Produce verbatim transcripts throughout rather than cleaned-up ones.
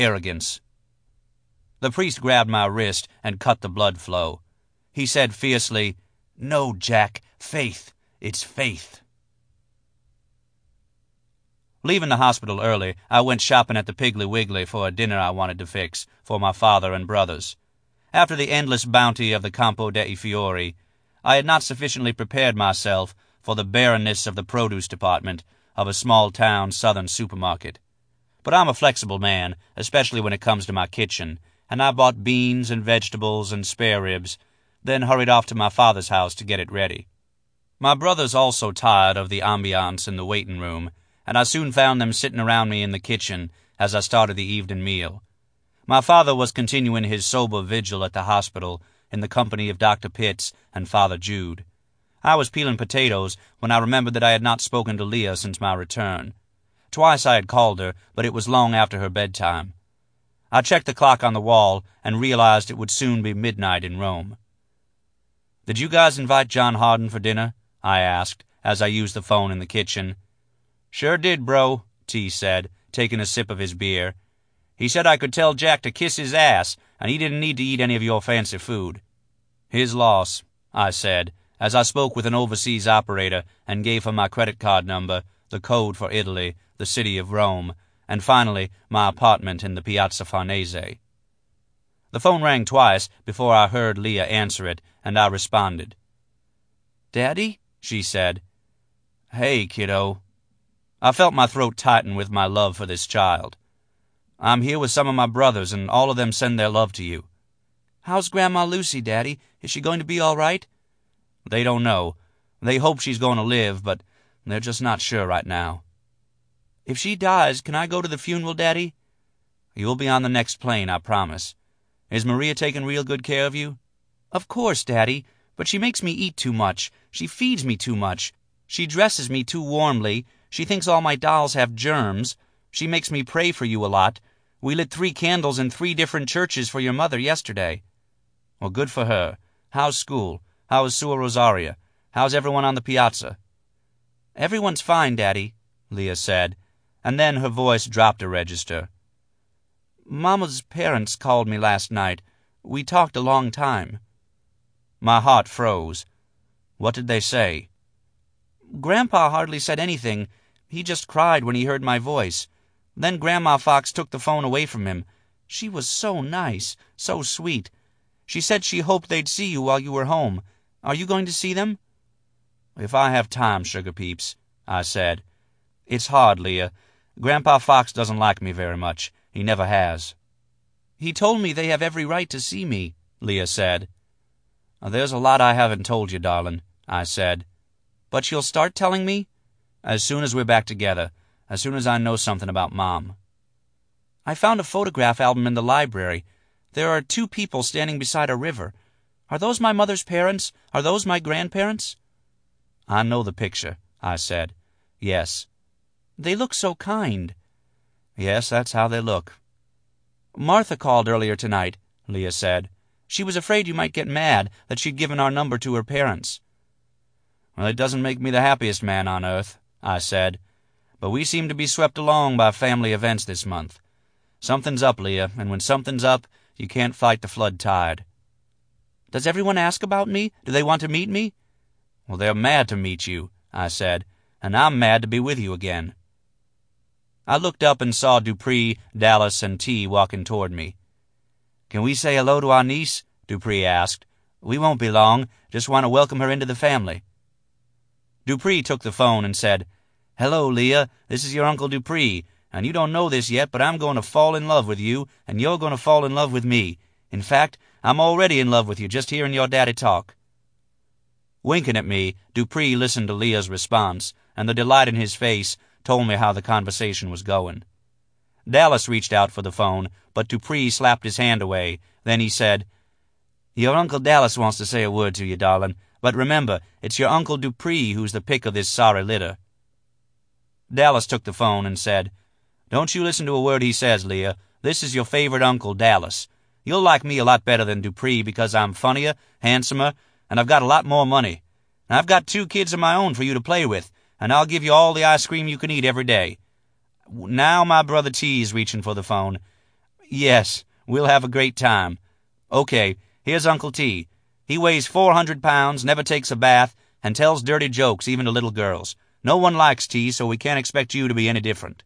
arrogance. The priest grabbed my wrist and cut the blood flow. He said fiercely, "No, Jack, faith. It's faith." Leaving the hospital early, I went shopping at the Piggly Wiggly for a dinner I wanted to fix for my father and brothers. After the endless bounty of the Campo dei Fiori, I had not sufficiently prepared myself for the barrenness of the produce department of a small-town southern supermarket. But I'm a flexible man, especially when it comes to my kitchen, and I bought beans and vegetables and spare ribs, then hurried off to my father's house to get it ready. My brothers also tired of the ambiance in the waiting room, and I soon found them sitting around me in the kitchen as I started the evening meal. My father was continuing his sober vigil at the hospital in the company of Doctor Pitts and Father Jude. I was peeling potatoes when I remembered that I had not spoken to Leah since my return. Twice I had called her, but it was long after her bedtime. I checked the clock on the wall and realized it would soon be midnight in Rome. "Did you guys invite John Harden for dinner?" I asked, as I used the phone in the kitchen. "Sure did, bro," T said, taking a sip of his beer. "He said I could tell Jack to kiss his ass, and he didn't need to eat any of your fancy food." "His loss," I said, as I spoke with an overseas operator and gave her my credit card number, the code for Italy, the city of Rome, and finally my apartment in the Piazza Farnese. The phone rang twice before I heard Leah answer it, and I responded. "Daddy?" she said. "Hey, kiddo." I felt my throat tighten with my love for this child. "I'm here with some of my brothers, and all of them send their love to you." "How's Grandma Lucy, Daddy? Is she going to be all right?" "They don't know. They hope she's going to live, but they're just not sure right now." "If she dies, can I go to the funeral, Daddy?" "You'll be on the next plane, I promise. Is Maria taking real good care of you?" "Of course, Daddy, but she makes me eat too much. She feeds me too much. She dresses me too warmly. She thinks all my dolls have germs. She makes me pray for you a lot. We lit three candles in three different churches for your mother yesterday." "Well, good for her. How's school? How is Sua Rosaria? How's everyone on the piazza?" "Everyone's fine, Daddy," Leah said, and then her voice dropped a register. "Mama's parents called me last night. We talked a long time." My heart froze. What did they say? "Grandpa hardly said anything. He just cried when he heard my voice. Then Grandma Fox took the phone away from him. She was so nice, so sweet. She said she hoped they'd see you while you were home. Are you going to see them?" "If I have time, Sugar Peeps," I said. "It's hard, Leah. Grandpa Fox doesn't like me very much. He never has." "He told me they have every right to see me," Leah said. "There's a lot I haven't told you, darling," I said. "But you'll start telling me?" "As soon as we're back together. As soon as I know something about Mom." "I found a photograph album in the library. There are two people standing beside a river. Are those my mother's parents? Are those my grandparents?" "I know the picture," I said. "Yes." "They look so kind." "Yes, that's how they look." "Martha called earlier tonight," Leah said. "She was afraid you might get mad that she'd given our number to her parents." "Well, it doesn't make me the happiest man on earth," I said. "But we seem to be swept along by family events this month. Something's up, Leah, and when something's up, you can't fight the flood tide." "Does everyone ask about me? Do they want to meet me?" "Well, they're mad to meet you," I said, "and I'm mad to be with you again." I looked up and saw Dupree, Dallas, and T walking toward me. "Can we say hello to our niece?" Dupree asked. "We won't be long. Just want to welcome her into the family." Dupree took the phone and said, "Hello, Leah. This is your Uncle Dupree, and you don't know this yet, but I'm going to fall in love with you, and you're going to fall in love with me. In fact, I'm already in love with you just hearing your daddy talk." Winking at me, Dupree listened to Leah's response, and the delight in his face told me how the conversation was going. Dallas reached out for the phone, but Dupree slapped his hand away. Then he said, "Your Uncle Dallas wants to say a word to you, darling, but remember, it's your Uncle Dupree who's the pick of this sorry litter." Dallas took the phone and said, "Don't you listen to a word he says, Leah. This is your favorite Uncle Dallas. You'll like me a lot better than Dupree because I'm funnier, handsomer, and I've got a lot more money. And I've got two kids of my own for you to play with, and I'll give you all the ice cream you can eat every day. Now my brother T is reaching for the phone. Yes, we'll have a great time. Okay, here's Uncle T. He weighs four hundred pounds, never takes a bath, and tells dirty jokes even to little girls. No one likes T, so we can't expect you to be any different."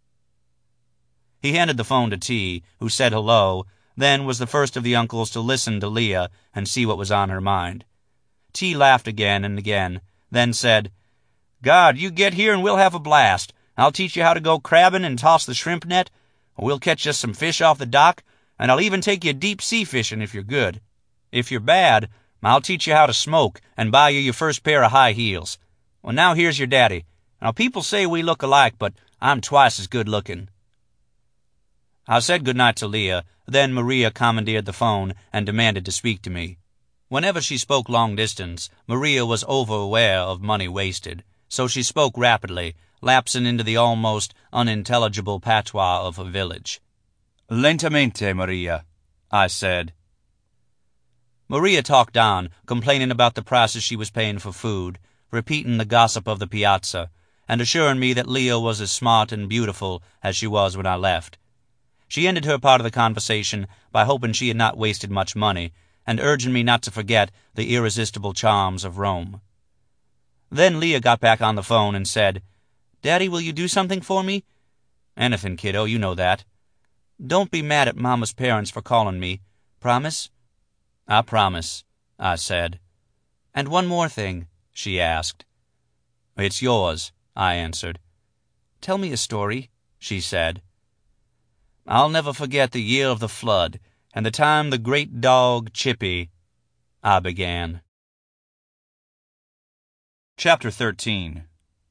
He handed the phone to T, who said hello, then was the first of the uncles to listen to Leah and see what was on her mind. T laughed again and again, then said, "God, you get here and we'll have a blast. I'll teach you how to go crabbing and toss the shrimp net. We'll catch us some fish off the dock, and I'll even take you deep-sea fishing if you're good. If you're bad, I'll teach you how to smoke and buy you your first pair of high heels. Well, now here's your daddy. Now, people say we look alike, but I'm twice as good-looking." I said goodnight to Leah, then Maria commandeered the phone and demanded to speak to me. Whenever she spoke long distance, Maria was over-aware of money wasted, so she spoke rapidly, lapsing into the almost unintelligible patois of her village. "Lentamente, Maria," I said. Maria talked on, complaining about the prices she was paying for food, repeating the gossip of the piazza, and assuring me that Leah was as smart and beautiful as she was when I left. She ended her part of the conversation by hoping she had not wasted much money, and urging me not to forget the irresistible charms of Rome. Then Leah got back on the phone and said, "Daddy, will you do something for me?" "Anything, kiddo, you know that." "Don't be mad at Mama's parents for calling me. Promise?" "I promise," I said. "And one more thing," she asked. "It's yours," I answered. "Tell me a story," she said. "I'll never forget the year of the flood, and the time the great dog, Chippy," I began. Chapter thirteen.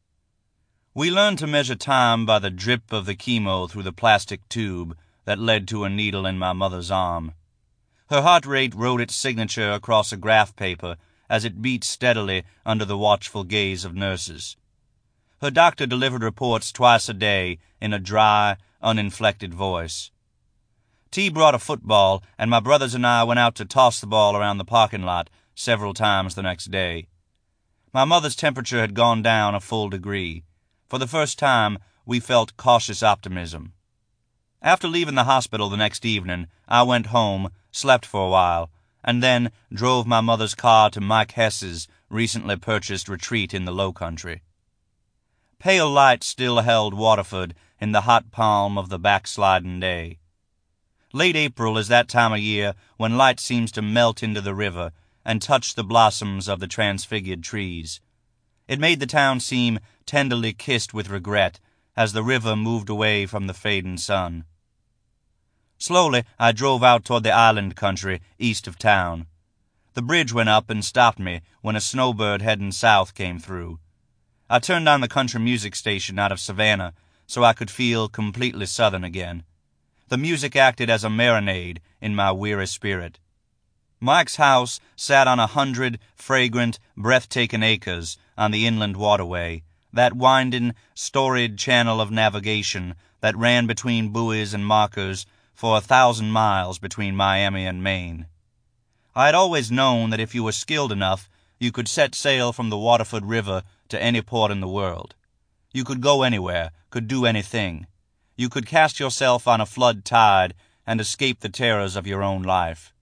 We learned to measure time by the drip of the chemo through the plastic tube that led to a needle in my mother's arm. Her heart rate wrote its signature across a graph paper as it beat steadily under the watchful gaze of nurses. Her doctor delivered reports twice a day in a dry, uninflected voice. T brought a football, and my brothers and I went out to toss the ball around the parking lot several times the next day. My mother's temperature had gone down a full degree. For the first time, we felt cautious optimism. After leaving the hospital the next evening, I went home, slept for a while, and then drove my mother's car to Mike Hess's recently purchased retreat in the Low Country. Pale light still held Waterford in the hot palm of the backsliding day. Late April is that time of year when light seems to melt into the river and touch the blossoms of the transfigured trees. It made the town seem tenderly kissed with regret as the river moved away from the fading sun. Slowly I drove out toward the island country east of town. The bridge went up and stopped me when a snowbird heading south came through. I turned on the country music station out of Savannah so I could feel completely southern again. The music acted as a marinade in my weary spirit. Mike's house sat on a hundred fragrant, breathtaking acres on the inland waterway, that winding, storied channel of navigation that ran between buoys and markers for a thousand miles between Miami and Maine. I had always known that if you were skilled enough, you could set sail from the Waterford River to any port in the world. You could go anywhere, could do anything. You could cast yourself on a flood tide and escape the terrors of your own life.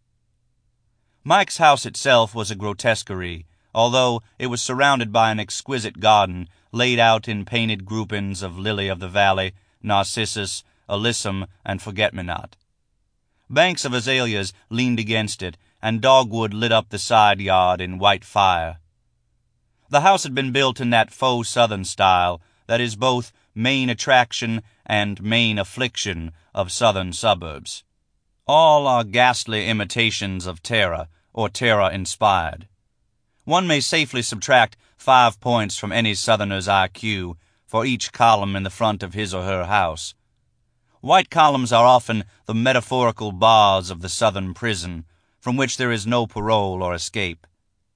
Mike's house itself was a grotesquerie, although it was surrounded by an exquisite garden laid out in painted groupings of lily-of-the-valley, narcissus, alyssum, and forget-me-not. Banks of azaleas leaned against it, and dogwood lit up the side yard in white fire. The house had been built in that faux southern style that is both main attraction and main affliction of southern suburbs. All are ghastly imitations of terror, or terror-inspired. One may safely subtract five points from any southerner's I Q for each column in the front of his or her house. White columns are often the metaphorical bars of the southern prison, from which there is no parole or escape.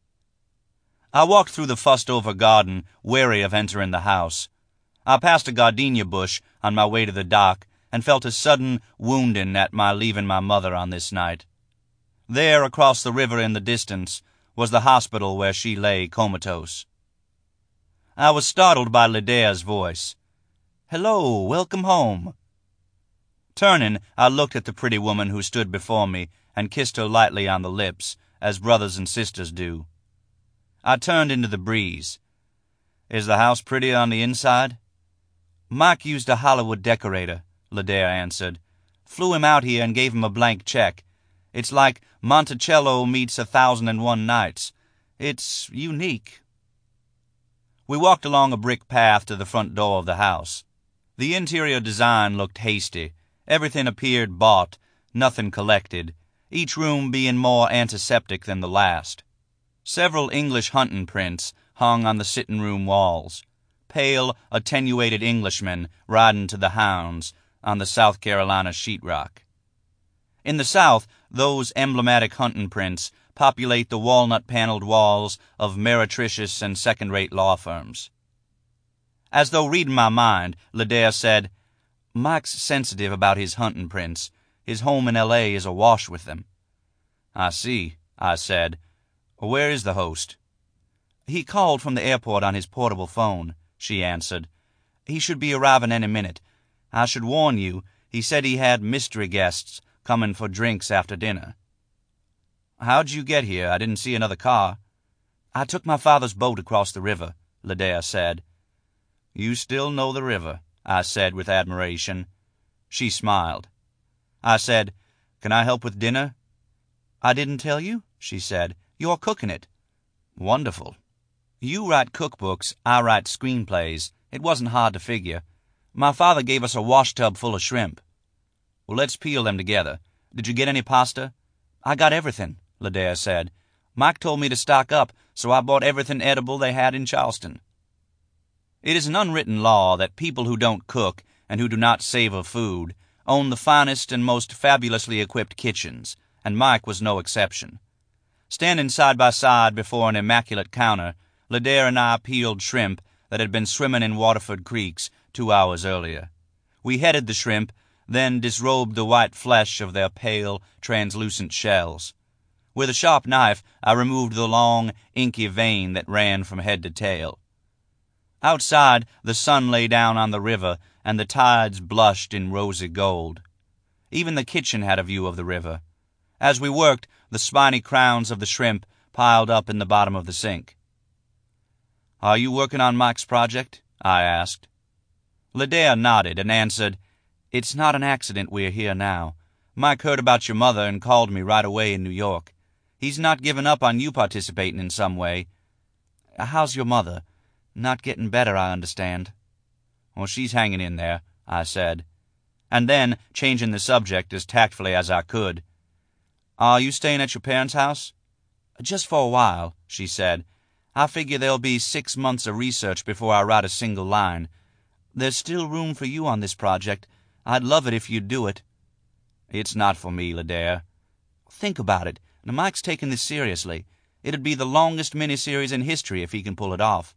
I walked through the fussed-over garden, wary of entering the house. I passed a gardenia bush on my way to the dock, and felt a sudden wounding at my leaving my mother on this night. There, across the river in the distance, was the hospital where she lay comatose. I was startled by Lydia's voice. "Hello, welcome home." Turning, I looked at the pretty woman who stood before me and kissed her lightly on the lips, as brothers and sisters do. I turned into the breeze. "Is the house prettier on the inside?" "Mike used a Hollywood decorator," Ledare answered. "Flew him out here and gave him a blank check. It's like Monticello meets A Thousand and One Nights. It's unique." We walked along a brick path to the front door of the house. The interior design looked hasty. Everything appeared bought, nothing collected, each room being more antiseptic than the last. Several English hunting prints hung on the sitting-room walls. Pale, attenuated Englishmen riding to the hounds on the South Carolina sheetrock. In the South, those emblematic hunting prints populate the walnut-paneled walls of meretricious and second-rate law firms. As though reading my mind, Ledare said, "Mike's sensitive about his hunting prints. His home in L A is awash with them." "I see," I said. "Where is the host?" "He called from the airport on his portable phone," she answered. "He should be arriving any minute. I should warn you, he said he had mystery guests coming for drinks after dinner." "How'd you get here? I didn't see another car." "I took my father's boat across the river," Ledare said. "You still know the river," I said with admiration. She smiled. I said, "Can I help with dinner?" "I didn't tell you," she said. "You're cooking it." "Wonderful." "You write cookbooks, I write screenplays. It wasn't hard to figure. My father gave us a washtub full of shrimp." "Well, let's peel them together. Did you get any pasta?" "I got everything," Ledare said. "Mike told me to stock up, so I bought everything edible they had in Charleston." It is an unwritten law that people who don't cook and who do not savor food own the finest and most fabulously equipped kitchens, and Mike was no exception. Standing side by side before an immaculate counter, Ledare and I peeled shrimp that had been swimming in Waterford creeks two hours earlier. We headed the shrimp, then disrobed the white flesh of their pale, translucent shells. With a sharp knife, I removed the long, inky vein that ran from head to tail. Outside, the sun lay down on the river, and the tides blushed in rosy gold. Even the kitchen had a view of the river. As we worked, the spiny crowns of the shrimp piled up in the bottom of the sink. "Are you working on Mike's project?" I asked. Ledare nodded and answered, "It's not an accident we're here now. Mike heard about your mother and called me right away in New York. He's not given up on you participating in some way. How's your mother? Not getting better, I understand." "Well, she's hanging in there," I said. And then, changing the subject as tactfully as I could, "Are you staying at your parents' house?" "Just for a while," she said. "I figure there'll be six months of research before I write a single line. There's still room for you on this project. I'd love it if you'd do it." "It's not for me, Ledare." "Think about it. Now, Mike's taking this seriously. It'd be the longest miniseries in history if he can pull it off."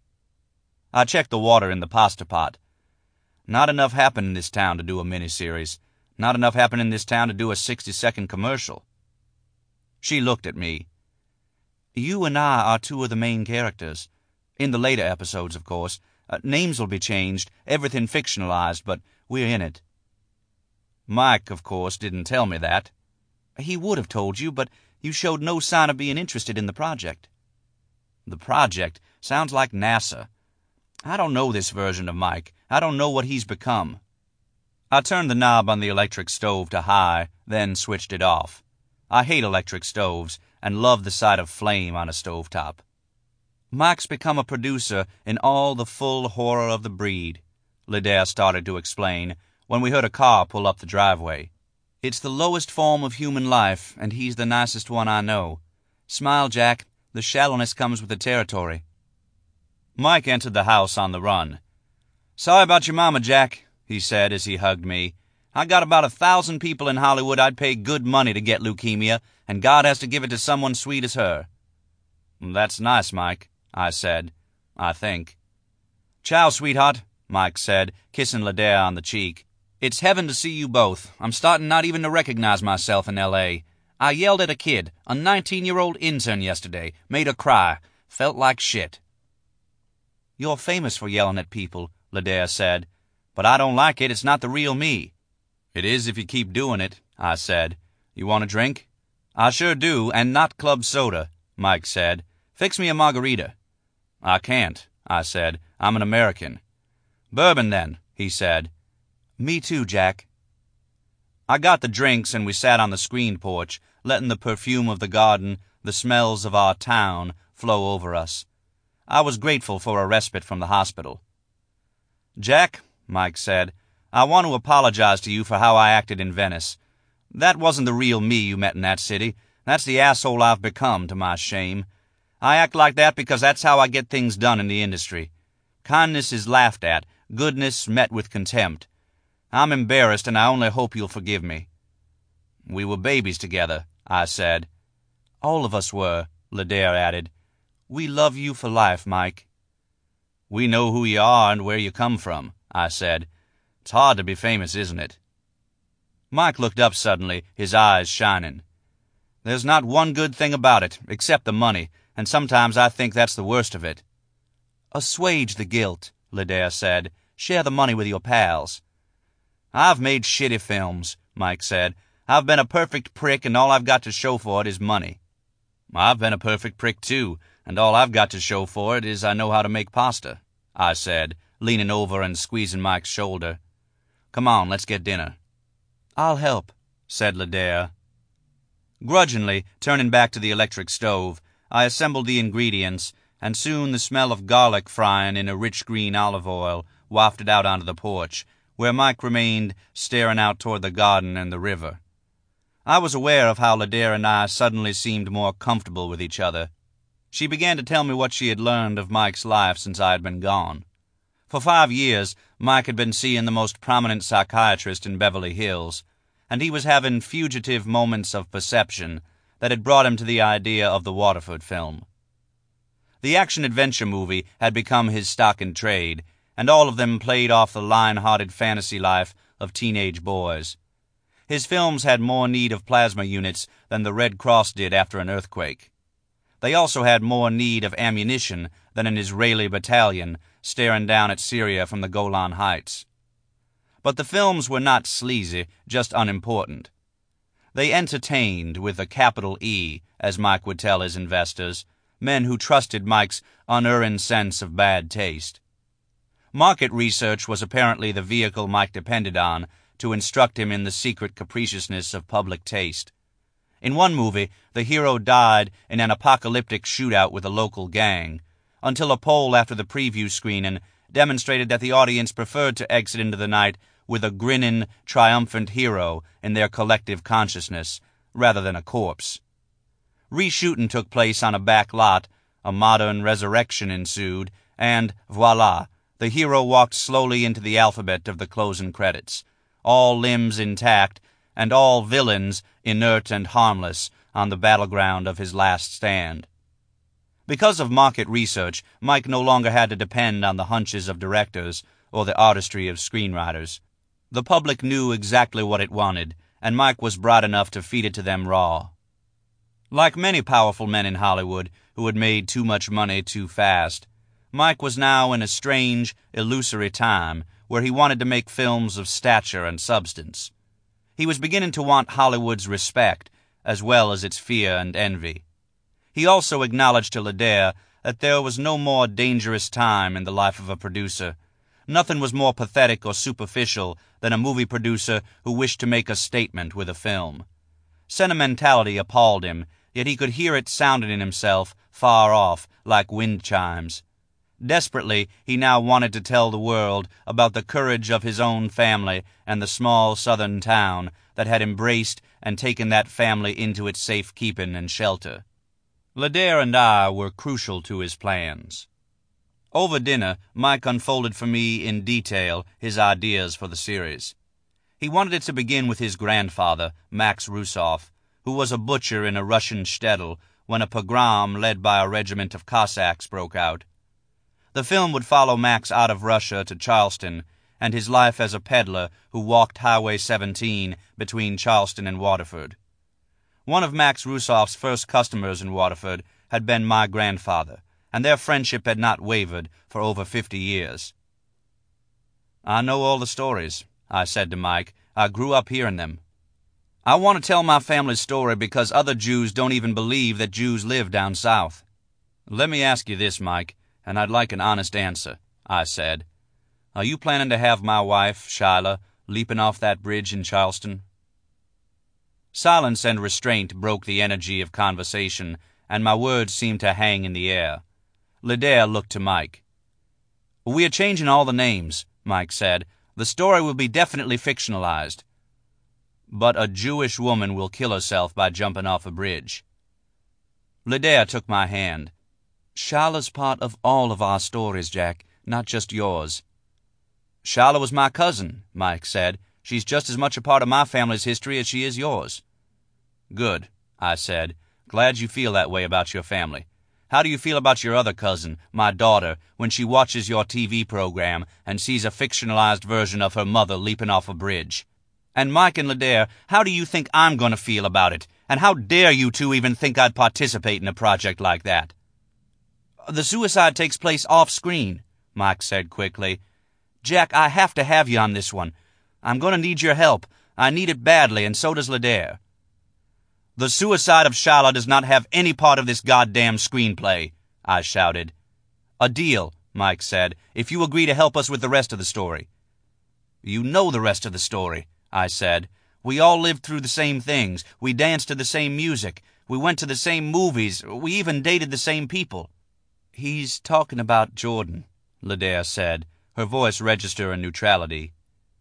I checked the water in the pasta pot. Not enough happened in this town to do a miniseries. Not enough happened in this town to do a sixty-second commercial. She looked at me. "You and I are two of the main characters. In the later episodes, of course. Uh, names will be changed, everything fictionalized, but we're in it." "Mike, of course, didn't tell me that." "He would have told you, but you showed no sign of being interested in the project." "The project sounds like NASA. I don't know this version of Mike. I don't know what he's become." I turned the knob on the electric stove to high, then switched it off. I hate electric stoves and love the sight of flame on a stovetop. "Mike's become a producer in all the full horror of the breed," Ledare started to explain when we heard a car pull up the driveway. "It's the lowest form of human life, and he's the nicest one I know. Smile, Jack. The shallowness comes with the territory." Mike entered the house on the run. "Sorry about your mama, Jack," he said as he hugged me. "I got about a thousand people in Hollywood I'd pay good money to get leukemia, and God has to give it to someone sweet as her." "That's nice, Mike," I said. "I think." "Ciao, sweetheart," Mike said, kissing Ledare on the cheek. "It's heaven to see you both. I'm starting not even to recognize myself in L A. I yelled at a kid, a nineteen-year-old intern yesterday, made her cry. Felt like shit." "You're famous for yelling at people," Ledare said. "But I don't like it. It's not the real me." "It is if you keep doing it," I said. "You want a drink?" "I sure do, and not club soda," Mike said. "Fix me a margarita." "I can't," I said. "I'm an American." "Bourbon, then," he said. "Me too, Jack." I got the drinks, and we sat on the screened porch, letting the perfume of the garden, the smells of our town, flow over us. I was grateful for a respite from the hospital. "Jack," Mike said, "I want to apologize to you for how I acted in Venice. That wasn't the real me you met in that city. That's the asshole I've become, to my shame. I act like that because that's how I get things done in the industry. Kindness is laughed at, goodness met with contempt. I'm embarrassed, and I only hope you'll forgive me." "We were babies together," I said. "All of us were," Ladair added. "We love you for life, Mike." "We know who you are and where you come from," I said. "It's hard to be famous, isn't it?" Mike looked up suddenly, his eyes shining. "There's not one good thing about it, except the money, and sometimes I think that's the worst of it." "Assuage the guilt," Ladair said. "Share the money with your pals." "I've made shitty films," Mike said. "I've been a perfect prick, and all I've got to show for it is money." "I've been a perfect prick, too, and all I've got to show for it is I know how to make pasta," I said, leaning over and squeezing Mike's shoulder. "Come on, let's get dinner." "I'll help," said Ladair. Grudgingly, turning back to the electric stove, I assembled the ingredients, and soon the smell of garlic frying in a rich green olive oil wafted out onto the porch, where Mike remained staring out toward the garden and the river. I was aware of how Ladair and I suddenly seemed more comfortable with each other. She began to tell me what she had learned of Mike's life since I had been gone. For five years, Mike had been seeing the most prominent psychiatrist in Beverly Hills, and he was having fugitive moments of perception that had brought him to the idea of the Waterford film. The action-adventure movie had become his stock in trade, and all of them played off the lion-hearted fantasy life of teenage boys. His films had more need of plasma units than the Red Cross did after an earthquake. They also had more need of ammunition than an Israeli battalion staring down at Syria from the Golan Heights. But the films were not sleazy, just unimportant. They entertained, with a capital E, as Mike would tell his investors, men who trusted Mike's unerring sense of bad taste. Market research was apparently the vehicle Mike depended on to instruct him in the secret capriciousness of public taste. In one movie, the hero died in an apocalyptic shootout with a local gang, until a poll after the preview screening demonstrated that the audience preferred to exit into the night with a grinning, triumphant hero in their collective consciousness, rather than a corpse. Reshooting took place on a back lot, a modern resurrection ensued, and, voila, the hero walked slowly into the alphabet of the closing credits, all limbs intact, and all villains inert and harmless on the battleground of his last stand. Because of market research, Mike no longer had to depend on the hunches of directors or the artistry of screenwriters. The public knew exactly what it wanted, and Mike was bright enough to feed it to them raw. Like many powerful men in Hollywood who had made too much money too fast, Mike was now in a strange, illusory time where he wanted to make films of stature and substance. He was beginning to want Hollywood's respect, as well as its fear and envy. He also acknowledged to Ladair that there was no more dangerous time in the life of a producer. Nothing was more pathetic or superficial than a movie producer who wished to make a statement with a film. Sentimentality appalled him, yet he could hear it sounding in himself, far off, like wind chimes. Desperately, he now wanted to tell the world about the courage of his own family and the small southern town that had embraced and taken that family into its safekeeping and shelter. Ladair and I were crucial to his plans. Over dinner, Mike unfolded for me in detail his ideas for the series. He wanted it to begin with his grandfather, Max Russoff, who was a butcher in a Russian shtetl when a pogrom led by a regiment of Cossacks broke out. The film would follow Max out of Russia to Charleston and his life as a peddler who walked Highway seventeen between Charleston and Waterford. One of Max Russoff's first customers in Waterford had been my grandfather, and their friendship had not wavered for over fifty years. "I know all the stories," I said to Mike, I grew up hearing them. I want to tell my family's story because other Jews don't even believe that Jews live down south. Let me ask you this, Mike, and I'd like an honest answer, I said. Are you planning to have my wife, Shyla, leaping off that bridge in Charleston? Silence and restraint broke the energy of conversation, and my words seemed to hang in the air. Ladair looked to Mike. We are changing all the names, Mike said. The story will be definitely fictionalized. But a Jewish woman will kill herself by jumping off a bridge. Ladair took my hand. Shyla's part of all of our stories, Jack, not just yours. Shyla was my cousin, Mike said. She's just as much a part of my family's history as she is yours. Good, I said. Glad you feel that way about your family. How do you feel about your other cousin, my daughter, when she watches your T V program and sees a fictionalized version of her mother leaping off a bridge? And Mike and Ladair, how do you think I'm going to feel about it? And how dare you two even think I'd participate in a project like that? The suicide takes place off-screen, Mike said quickly. Jack, I have to have you on this one. I'm going to need your help. I need it badly, and so does Ladair. The suicide of Shyla does not have any part of this goddamn screenplay, I shouted. A deal, Mike said, if you agree to help us with the rest of the story. You know the rest of the story, I said. We all lived through the same things. We danced to the same music. We went to the same movies. We even dated the same people. He's talking about Jordan, Ladair said, her voice register in neutrality.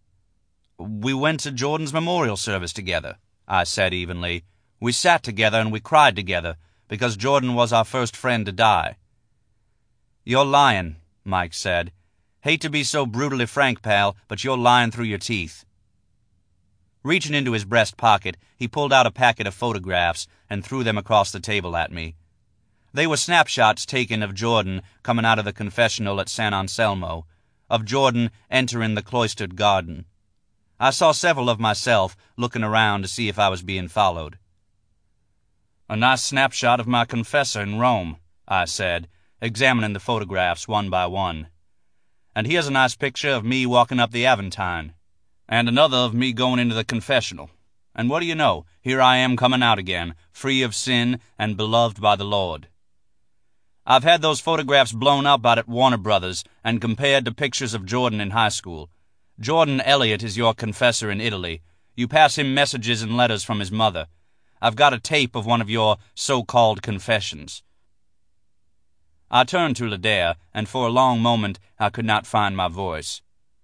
We went to Jordan's memorial service together, I said evenly. We sat together and we cried together, because Jordan was our first friend to die. You're lying, Mike said. Hate to be so brutally frank, pal, but you're lying through your teeth. Reaching into his breast pocket, he pulled out a packet of photographs and threw them across the table at me. They were snapshots taken of Jordan coming out of the confessional at San Anselmo, of Jordan entering the cloistered garden. I saw several of myself looking around to see if I was being followed. A nice snapshot of my confessor in Rome, I said, examining the photographs one by one. And here's a nice picture of me walking up the Aventine, and another of me going into the confessional. And what do you know, here I am coming out again, free of sin and beloved by the Lord. I've had those photographs blown up out at Warner Brothers and compared to pictures of Jordan in high school. Jordan Elliott is your confessor in Italy. You pass him messages and letters from his mother. I've got a tape of one of your so-called confessions. I turned to Ladair, and for a long moment I could not find my voice.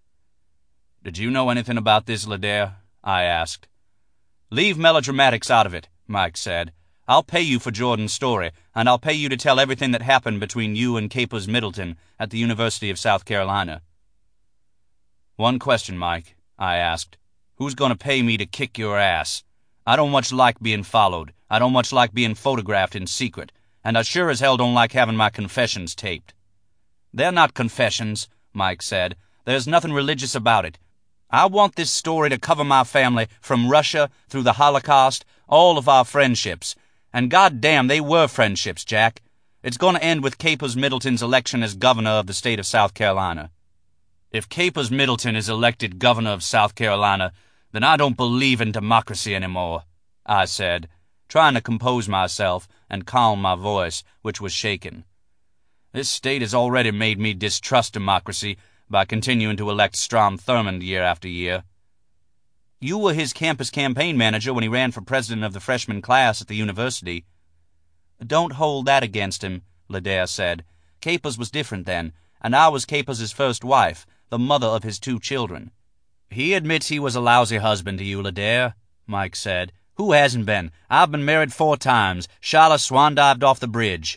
Did you know anything about this, Ladair? I asked. Leave melodramatics out of it, Mike said. I'll pay you for Jordan's story, and I'll pay you to tell everything that happened between you and Capers Middleton at the University of South Carolina. One question, Mike, I asked. Who's going to pay me to kick your ass? I don't much like being followed. I don't much like being photographed in secret. And I sure as hell don't like having my confessions taped. They're not confessions, Mike said. There's nothing religious about it. I want this story to cover my family from Russia through the Holocaust, all of our friendships. And goddamn, they were friendships, Jack. It's going to end with Capers Middleton's election as governor of the state of South Carolina. If Capers Middleton is elected governor of South Carolina, then I don't believe in democracy anymore, I said, trying to compose myself and calm my voice, which was shaken. This state has already made me distrust democracy by continuing to elect Strom Thurmond year after year. You were his campus campaign manager when he ran for president of the freshman class at the university. Don't hold that against him, Ladair said. Capers was different then, and I was Capers' first wife, the mother of his two children. He admits he was a lousy husband to you, Ladair, Mike said. Who hasn't been? I've been married four times. Shyla swan-dived off the bridge.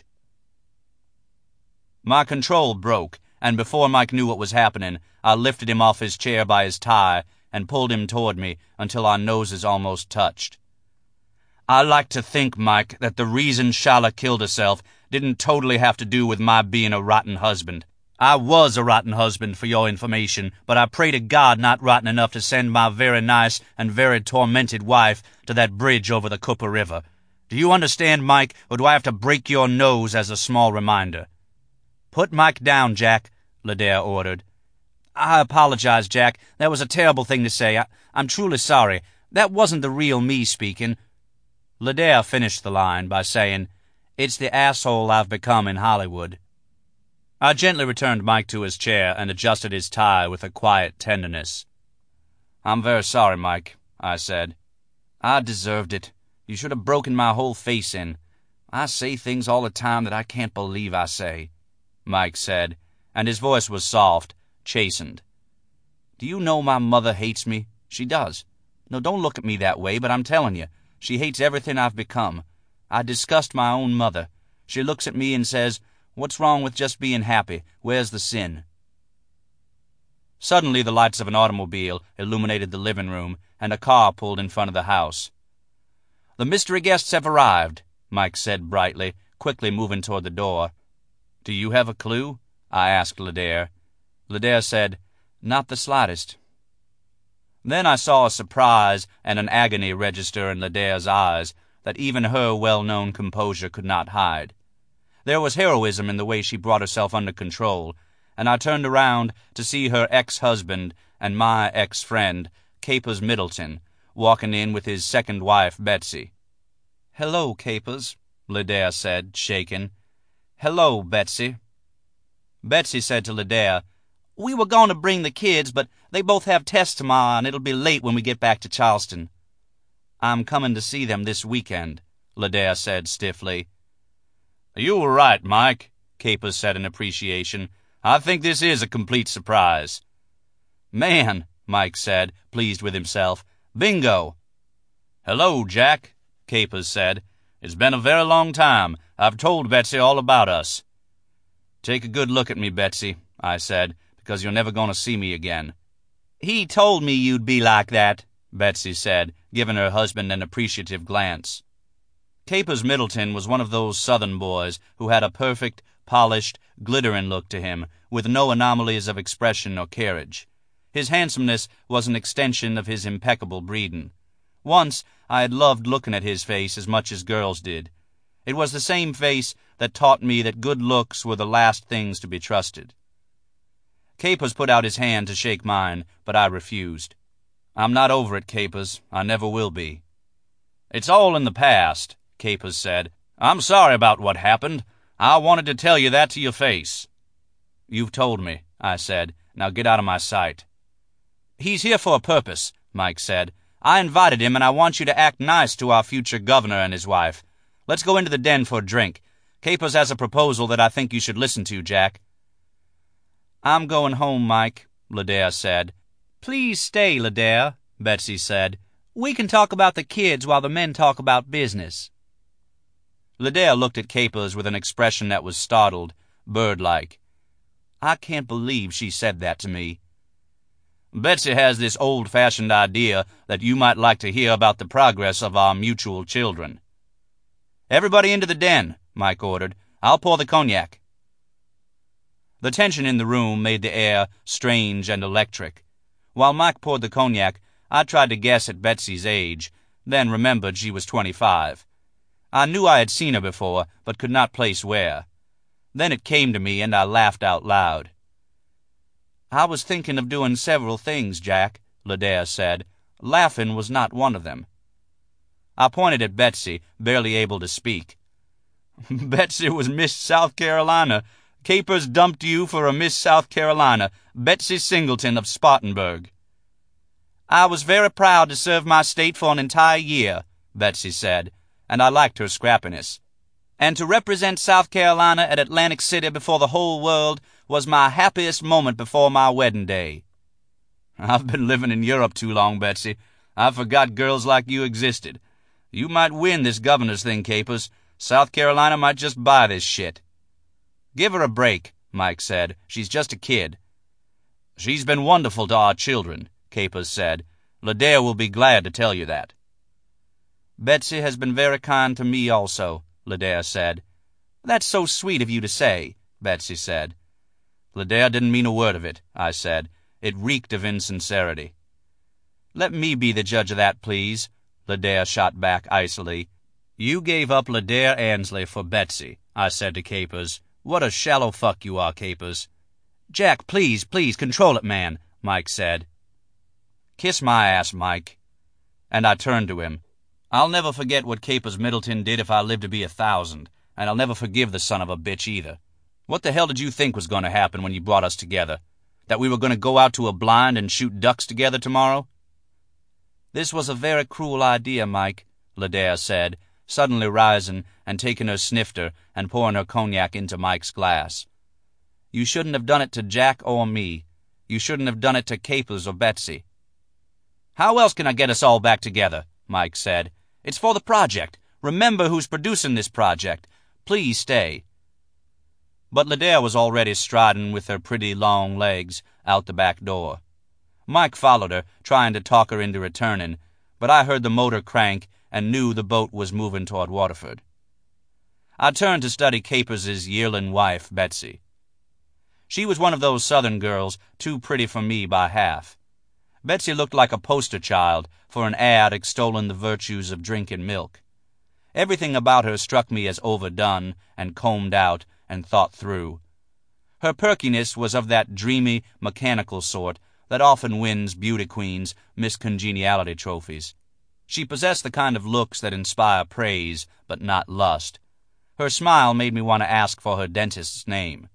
My control broke, and before Mike knew what was happening, I lifted him off his chair by his tie and pulled him toward me until our noses almost touched. I like to think, Mike, that the reason Shyla killed herself didn't totally have to do with my being a rotten husband. I was a rotten husband, for your information, but I pray to God not rotten enough to send my very nice and very tormented wife to that bridge over the Cooper River. Do you understand, Mike, or do I have to break your nose as a small reminder? Put Mike down, Jack, Ladair ordered. I apologize, Jack. That was a terrible thing to say. I, I'm truly sorry. That wasn't the real me speaking. Ledare finished the line by saying, "It's the asshole I've become in Hollywood." I gently returned Mike to his chair and adjusted his tie with a quiet tenderness. "I'm very sorry, Mike," I said. "I deserved it. You should have broken my whole face in. I say things all the time that I can't believe I say," Mike said, and his voice was soft, chastened. "Do you know my mother hates me? She does. No, don't look at me that way, but I'm telling you, she hates everything I've become. I disgust my own mother. She looks at me and says, 'What's wrong with just being happy? Where's the sin?'" Suddenly the lights of an automobile illuminated the living room, and a car pulled in front of the house. "The mystery guests have arrived," Mike said brightly, quickly moving toward the door. "Do you have a clue?" I asked Ledare. Ledare said, "Not the slightest." Then I saw a surprise and an agony register in Ledare's eyes that even her well-known composure could not hide. There was heroism in the way she brought herself under control, and I turned around to see her ex-husband and my ex-friend, Capers Middleton, walking in with his second wife, Betsy. "Hello, Capers," Ledare said, shaken. "Hello, Betsy." Betsy said to Ledare, "We were going to bring the kids, but they both have tests tomorrow, and it'll be late when we get back to Charleston." "I'm coming to see them this weekend," Ledare said stiffly. "You were right, Mike," Capers said in appreciation. "I think this is a complete surprise." "Man," Mike said, pleased with himself. "Bingo." "Hello, Jack," Capers said. "It's been a very long time. I've told Betsy all about us." "Take a good look at me, Betsy," I said, "because you're never going to see me again." "He told me you'd be like that," Betsy said, giving her husband an appreciative glance. Capers Middleton was one of those Southern boys who had a perfect, polished, glittering look to him, with no anomalies of expression or carriage. His handsomeness was an extension of his impeccable breeding. Once I had loved looking at his face as much as girls did. It was the same face that taught me that good looks were the last things to be trusted. Capers put out his hand to shake mine, but I refused. "I'm not over it, Capers. I never will be." "It's all in the past," Capers said. "I'm sorry about what happened. I wanted to tell you that to your face." "You've told me," I said. "Now get out of my sight." "He's here for a purpose," Mike said. "I invited him, and I want you to act nice to our future governor and his wife. Let's go into the den for a drink. Capers has a proposal that I think you should listen to, Jack." "I'm going home, Mike," Ledare said. "Please stay, Ledare," Betsy said. "We can talk about the kids while the men talk about business." Ledare looked at Capers with an expression that was startled, bird-like. "I can't believe she said that to me." "Betsy has this old-fashioned idea that you might like to hear about the progress of our mutual children." "Everybody into the den," Mike ordered. "I'll pour the cognac." The tension in the room made the air strange and electric. While Mike poured the cognac, I tried to guess at Betsy's age, then remembered she was twenty-five. I knew I had seen her before, but could not place where. Then it came to me, and I laughed out loud. "I was thinking of doing several things, Jack," Ledare said. "Laughing was not one of them." I pointed at Betsy, barely able to speak. "Betsy was Miss South Carolina. Capers dumped you for a Miss South Carolina, Betsy Singleton of Spartanburg." "I was very proud to serve my state for an entire year," Betsy said, and I liked her scrappiness. "And to represent South Carolina at Atlantic City before the whole world was my happiest moment before my wedding day." "I've been living in Europe too long, Betsy. I forgot girls like you existed. You might win this governor's thing, Capers. South Carolina might just buy this shit." "Give her a break," Mike said. "She's just a kid." "She's been wonderful to our children," Capers said. "Ledare will be glad to tell you that." "Betsy has been very kind to me also," Ledare said. "That's so sweet of you to say," Betsy said. "Ledare didn't mean a word of it," I said. It reeked of insincerity. "Let me be the judge of that, please," Ledare shot back icily. "You gave up Ledare Ansley for Betsy," I said to Capers. "What a shallow fuck you are, Capers." Jack, please, please, control it, man, Mike said. Kiss my ass, Mike. And I turned to him. I'll never forget what Capers Middleton did if I live to be a thousand, and I'll never forgive the son of a bitch either. What the hell did you think was going to happen when you brought us together? That we were going to go out to a blind and shoot ducks together tomorrow? This was a very cruel idea, Mike, Ledare said, suddenly rising and taking her snifter and pouring her cognac into Mike's glass. You shouldn't have done it to Jack or me. You shouldn't have done it to Capers or Betsy. How else can I get us all back together? Mike said. It's for the project. Remember who's producing this project. Please stay. But Ledare was already striding with her pretty long legs out the back door. Mike followed her, trying to talk her into returning, but I heard the motor crank and knew the boat was moving toward Waterford. I turned to study Capers's yearling wife, Betsy. She was one of those southern girls too pretty for me by half. Betsy looked like a poster child for an ad extolling the virtues of drinking milk. Everything about her struck me as overdone and combed out and thought through. Her perkiness was of that dreamy, mechanical sort that often wins beauty queens Miss Congeniality trophies. She possessed the kind of looks that inspire praise, but not lust. Her smile made me want to ask for her dentist's name.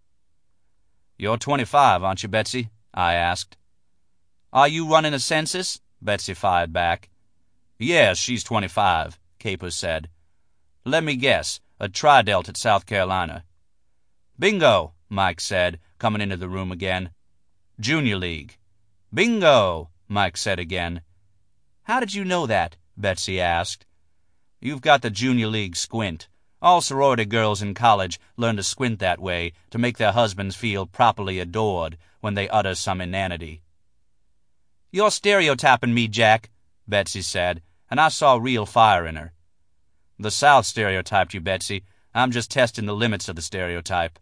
You're twenty-five, aren't you, Betsy? I asked. Are you running a census? Betsy fired back. Yes, she's twenty-five, Capers said. Let me guess, a tri-delt at South Carolina. Bingo, Mike said, coming into the room again. Junior League. Bingo, Mike said again. How did you know that? Betsy asked. You've got the Junior League squint. All sorority girls in college learn to squint that way to make their husbands feel properly adored when they utter some inanity. You're stereotyping me, Jack, Betsy said, and I saw real fire in her. The South stereotyped you, Betsy. I'm just testing the limits of the stereotype.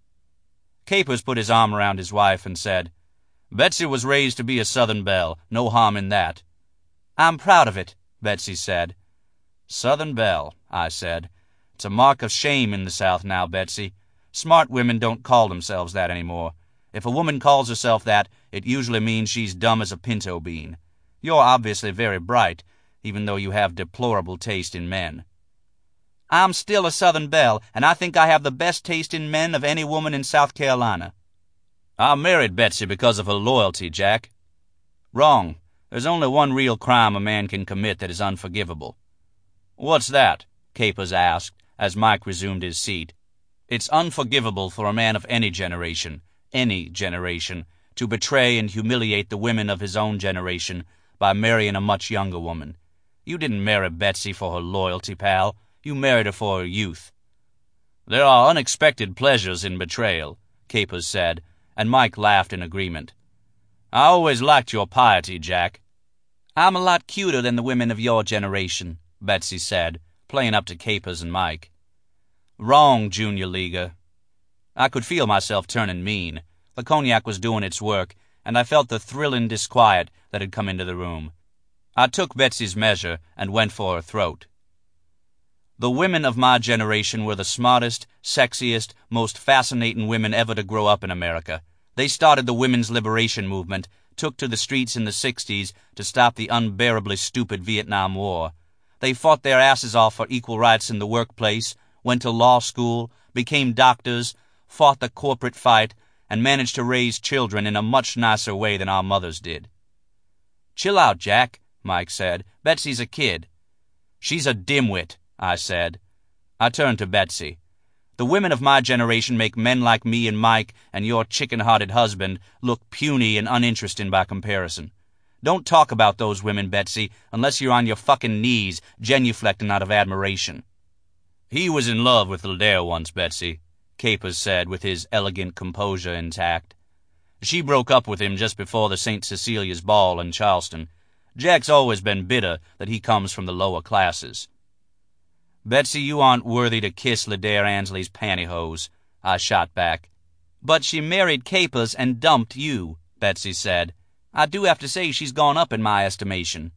Capers put his arm around his wife and said, Betsy was raised to be a Southern belle. No harm in that. I'm proud of it, Betsy said. Southern belle, I said. It's a mark of shame in the South now, Betsy. Smart women don't call themselves that anymore. If a woman calls herself that, it usually means she's dumb as a pinto bean. You're obviously very bright, even though you have deplorable taste in men. I'm still a Southern belle, and I think I have the best taste in men of any woman in South Carolina. I married Betsy because of her loyalty, Jack. Wrong. There's only one real crime a man can commit that is unforgivable. What's that? Capers asked, as Mike resumed his seat. It's unforgivable for a man of any generation, any generation, to betray and humiliate the women of his own generation by marrying a much younger woman. You didn't marry Betsy for her loyalty, pal. You married her for her youth. There are unexpected pleasures in betrayal, Capers said, and Mike laughed in agreement. I always liked your piety, Jack. I'm a lot cuter than the women of your generation, Betsy said, playing up to Capers and Mike. Wrong, Junior Leaguer. I could feel myself turning mean. The cognac was doing its work, and I felt the thrilling disquiet that had come into the room. I took Betsy's measure and went for her throat. The women of my generation were the smartest, sexiest, most fascinating women ever to grow up in America. They started the women's liberation movement, took to the streets in the sixties to stop the unbearably stupid Vietnam War. They fought their asses off for equal rights in the workplace, went to law school, became doctors, fought the corporate fight, and managed to raise children in a much nicer way than our mothers did. Chill out, Jack, Mike said. Betsy's a kid. She's a dimwit, I said. I turned to Betsy. The women of my generation make men like me and Mike and your chicken-hearted husband look puny and uninteresting by comparison. Don't talk about those women, Betsy, unless you're on your fucking knees, genuflecting out of admiration. He was in love with Ledare once, Betsy, Capers said with his elegant composure intact. She broke up with him just before the Saint Cecilia's ball in Charleston. Jack's always been bitter that he comes from the lower classes. Betsy, you aren't worthy to kiss Ledare Ansley's pantyhose, I shot back. But she married Capers and dumped you, Betsy said. I do have to say she's gone up in my estimation.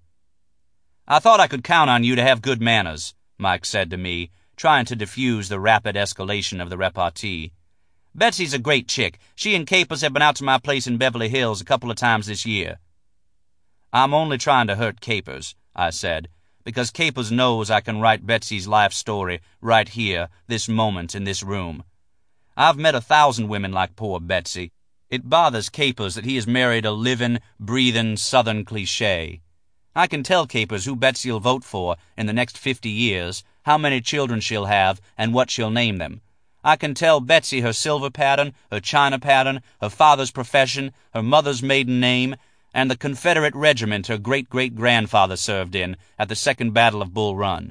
I thought I could count on you to have good manners, Mike said to me, trying to diffuse the rapid escalation of the repartee. Betsy's a great chick. She and Capers have been out to my place in Beverly Hills a couple of times this year. I'm only trying to hurt Capers, I said, because Capers knows I can write Betsy's life story right here, this moment, in this room. I've met a thousand women like poor Betsy. It bothers Capers that he has married a living, breathing Southern cliché. I can tell Capers who Betsy'll vote for in the next fifty years, how many children she'll have, and what she'll name them. I can tell Betsy her silver pattern, her china pattern, her father's profession, her mother's maiden name, and the Confederate regiment her great-great-grandfather served in at the Second Battle of Bull Run.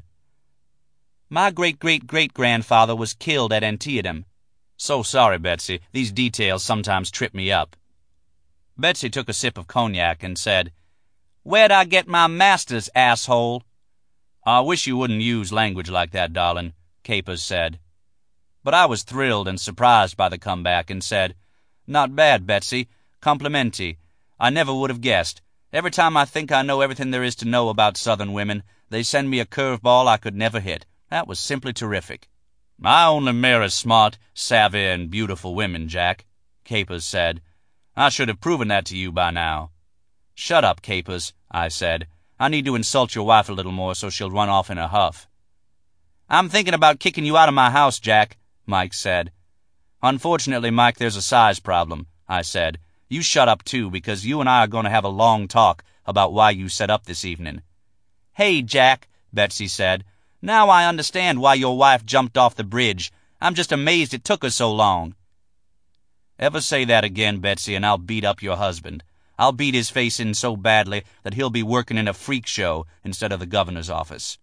My great-great-great-grandfather was killed at Antietam. So sorry, Betsy, these details sometimes trip me up. Betsy took a sip of cognac and said, "Where'd I get my master's, asshole?" "I wish you wouldn't use language like that, darling," Capers said. But I was thrilled and surprised by the comeback and said, "Not bad, Betsy. Complimenti. I never would have guessed. Every time I think I know everything there is to know about Southern women, they send me a curveball I could never hit. That was simply terrific." "I only marry smart, savvy, and beautiful women, Jack," Capers said. "I should have proven that to you by now." "Shut up, Capers," I said. "I need to insult your wife a little more so she'll run off in a huff." "I'm thinking about kicking you out of my house, Jack," Mike said. "Unfortunately, Mike, there's a size problem," I said. "You shut up, too, because you and I are going to have a long talk about why you set up this evening." "Hey, Jack," Betsy said. "Now I understand why your wife jumped off the bridge. I'm just amazed it took her so long." "Ever say that again, Betsy, and I'll beat up your husband. I'll beat his face in so badly that he'll be working in a freak show instead of the governor's office."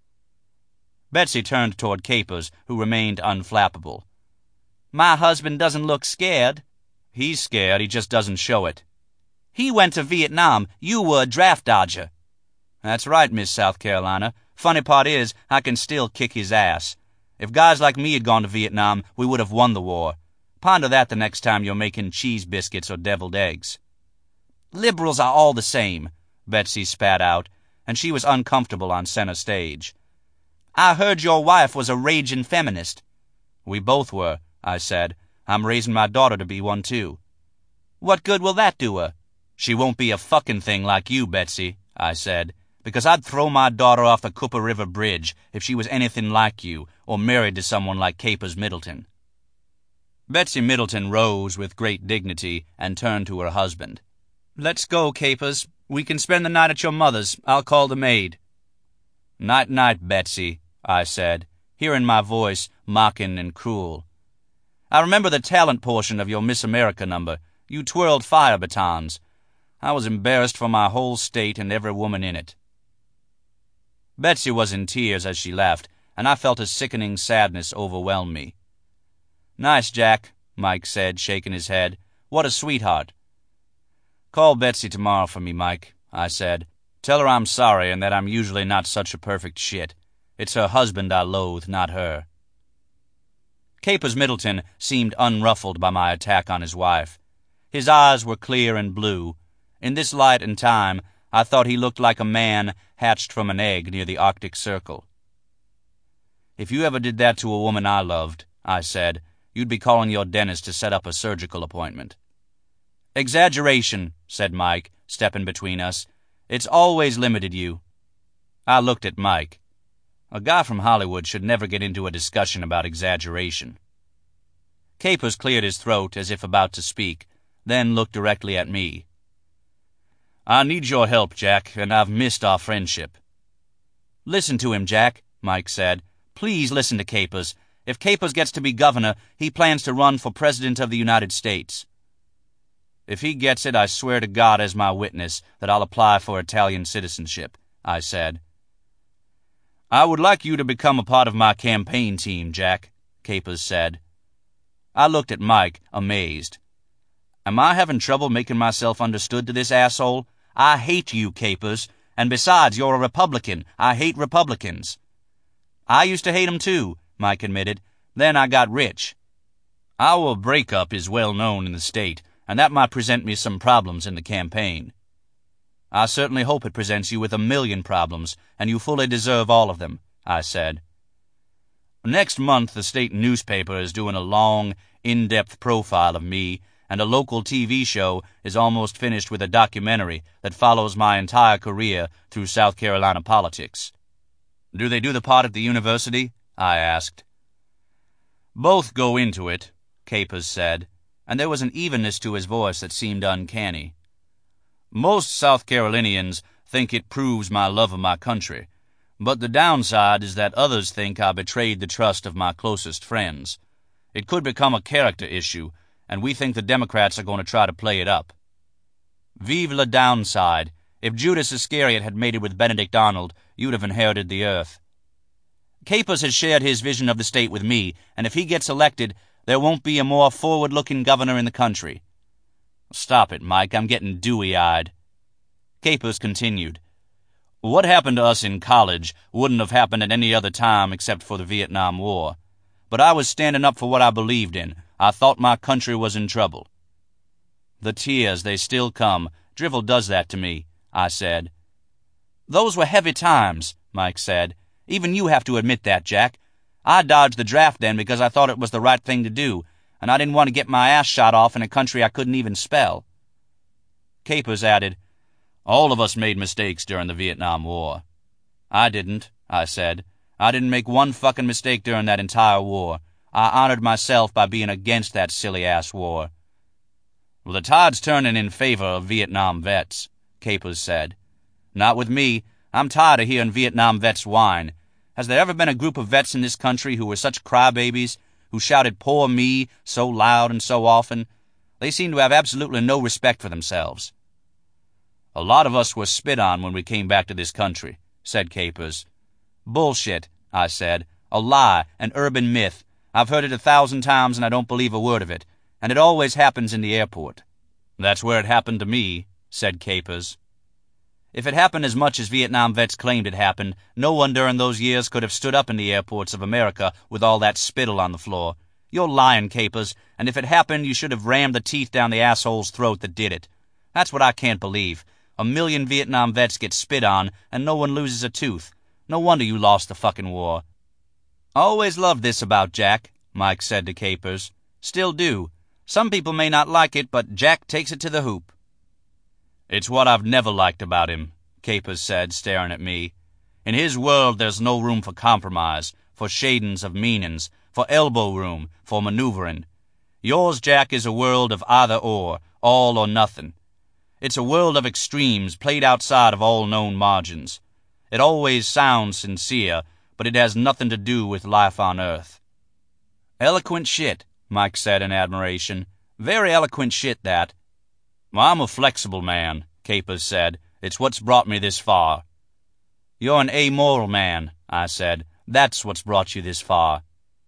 Betsy turned toward Capers, who remained unflappable. "My husband doesn't look scared." "He's scared, he just doesn't show it." "He went to Vietnam. You were a draft dodger." "That's right, Miss South Carolina. Funny part is, I can still kick his ass. If guys like me had gone to Vietnam, we would have won the war. Ponder that the next time you're making cheese biscuits or deviled eggs." "Liberals are all the same," Betsy spat out, and she was uncomfortable on center stage. "I heard your wife was a raging feminist." "We both were," I said. "I'm raising my daughter to be one, too." "What good will that do her?" "She won't be a fucking thing like you, Betsy," I said, "because I'd throw my daughter off the Cooper River Bridge if she was anything like you or married to someone like Capers Middleton." Betsy Middleton rose with great dignity and turned to her husband. "Let's go, Capers. We can spend the night at your mother's. I'll call the maid." "Night-night, Betsy," I said, hearing my voice mocking and cruel. "I remember the talent portion of your Miss America number. You twirled fire batons. I was embarrassed for my whole state and every woman in it." Betsy was in tears as she left, and I felt a sickening sadness overwhelm me. "Nice, Jack," Mike said, shaking his head. "What a sweetheart." "Call Betsy tomorrow for me, Mike," I said. "Tell her I'm sorry and that I'm usually not such a perfect shit. It's her husband I loathe, not her." Capers Middleton seemed unruffled by my attack on his wife. His eyes were clear and blue. In this light and time, I thought he looked like a man hatched from an egg near the Arctic Circle. "If you ever did that to a woman I loved," I said, "you'd be calling your dentist to set up a surgical appointment." "Exaggeration," said Mike, stepping between us. "It's always limited you." I looked at Mike. A guy from Hollywood should never get into a discussion about exaggeration. Capers cleared his throat as if about to speak, then looked directly at me. "I need your help, Jack, and I've missed our friendship." "Listen to him, Jack," Mike said. "Please listen to Capers. If Capers gets to be governor, he plans to run for President of the United States." "If he gets it, I swear to God as my witness that I'll apply for Italian citizenship," I said. "I would like you to become a part of my campaign team, Jack," Capers said. I looked at Mike, amazed. "Am I having trouble making myself understood to this asshole? I hate you, Capers, and besides, you're a Republican. I hate Republicans." "I used to hate 'em too," Mike admitted. "Then I got rich." "Our breakup is well known in the state, and that might present me some problems in the campaign." "I certainly hope it presents you with a million problems, and you fully deserve all of them," I said. Next month, the state newspaper is doing a long, in-depth profile of me, and a local T V show is almost finished with a documentary that follows my entire career through South Carolina politics. Do they do the part at the university? I asked. Both go into it, Capers said, and there was an evenness to his voice that seemed uncanny. Most South Carolinians think it proves my love of my country, but the downside is that others think I betrayed the trust of my closest friends. It could become a character issue, and we think the Democrats are going to try to play it up. Vive la downside. If Judas Iscariot had mated with Benedict Arnold, you'd have inherited the earth. Capers has shared his vision of the state with me, and if he gets elected, there won't be a more forward-looking governor in the country. Stop it, Mike. I'm getting dewy-eyed. Capers continued. What happened to us in college wouldn't have happened at any other time except for the Vietnam War. But I was standing up for what I believed in. I thought my country was in trouble. The tears, they still come. Drivel does that to me, I said. Those were heavy times, Mike said. Even you have to admit that, Jack. I dodged the draft then because I thought it was the right thing to do, and I didn't want to get my ass shot off in a country I couldn't even spell. Capers added, All of us made mistakes during the Vietnam War. I didn't, I said. I didn't make one fucking mistake during that entire war. I honored myself by being against that silly-ass war. Well, the tide's turning in favor of Vietnam vets, Capers said. Not with me. I'm tired of hearing Vietnam vets whine. Has there ever been a group of vets in this country who were such crybabies, who shouted poor me so loud and so often? They seem to have absolutely no respect for themselves. A lot of us were spit on when we came back to this country, said Capers. Bullshit, I said. A lie, an urban myth. I've heard it a thousand times and I don't believe a word of it. And it always happens in the airport. That's where it happened to me, said Capers. If it happened as much as Vietnam vets claimed it happened, no one during those years could have stood up in the airports of America with all that spittle on the floor. You're lying, Capers, and if it happened, you should have rammed the teeth down the asshole's throat that did it. That's what I can't believe. A million Vietnam vets get spit on, and no one loses a tooth. No wonder you lost the fucking war. Always loved this about Jack, Mike said to Capers. Still do. Some people may not like it, but Jack takes it to the hoop. It's what I've never liked about him, Capers said, staring at me. In his world there's no room for compromise, for shadings of meanings, for elbow room, for maneuvering. Yours, Jack, is a world of either-or, all or nothing. It's a world of extremes played outside of all known margins. It always sounds sincere, but it has nothing to do with life on Earth. Eloquent shit, Mike said in admiration. Very eloquent shit, that. Well, I'm a flexible man, Capers said. It's what's brought me this far. You're an amoral man, I said. That's what's brought you this far.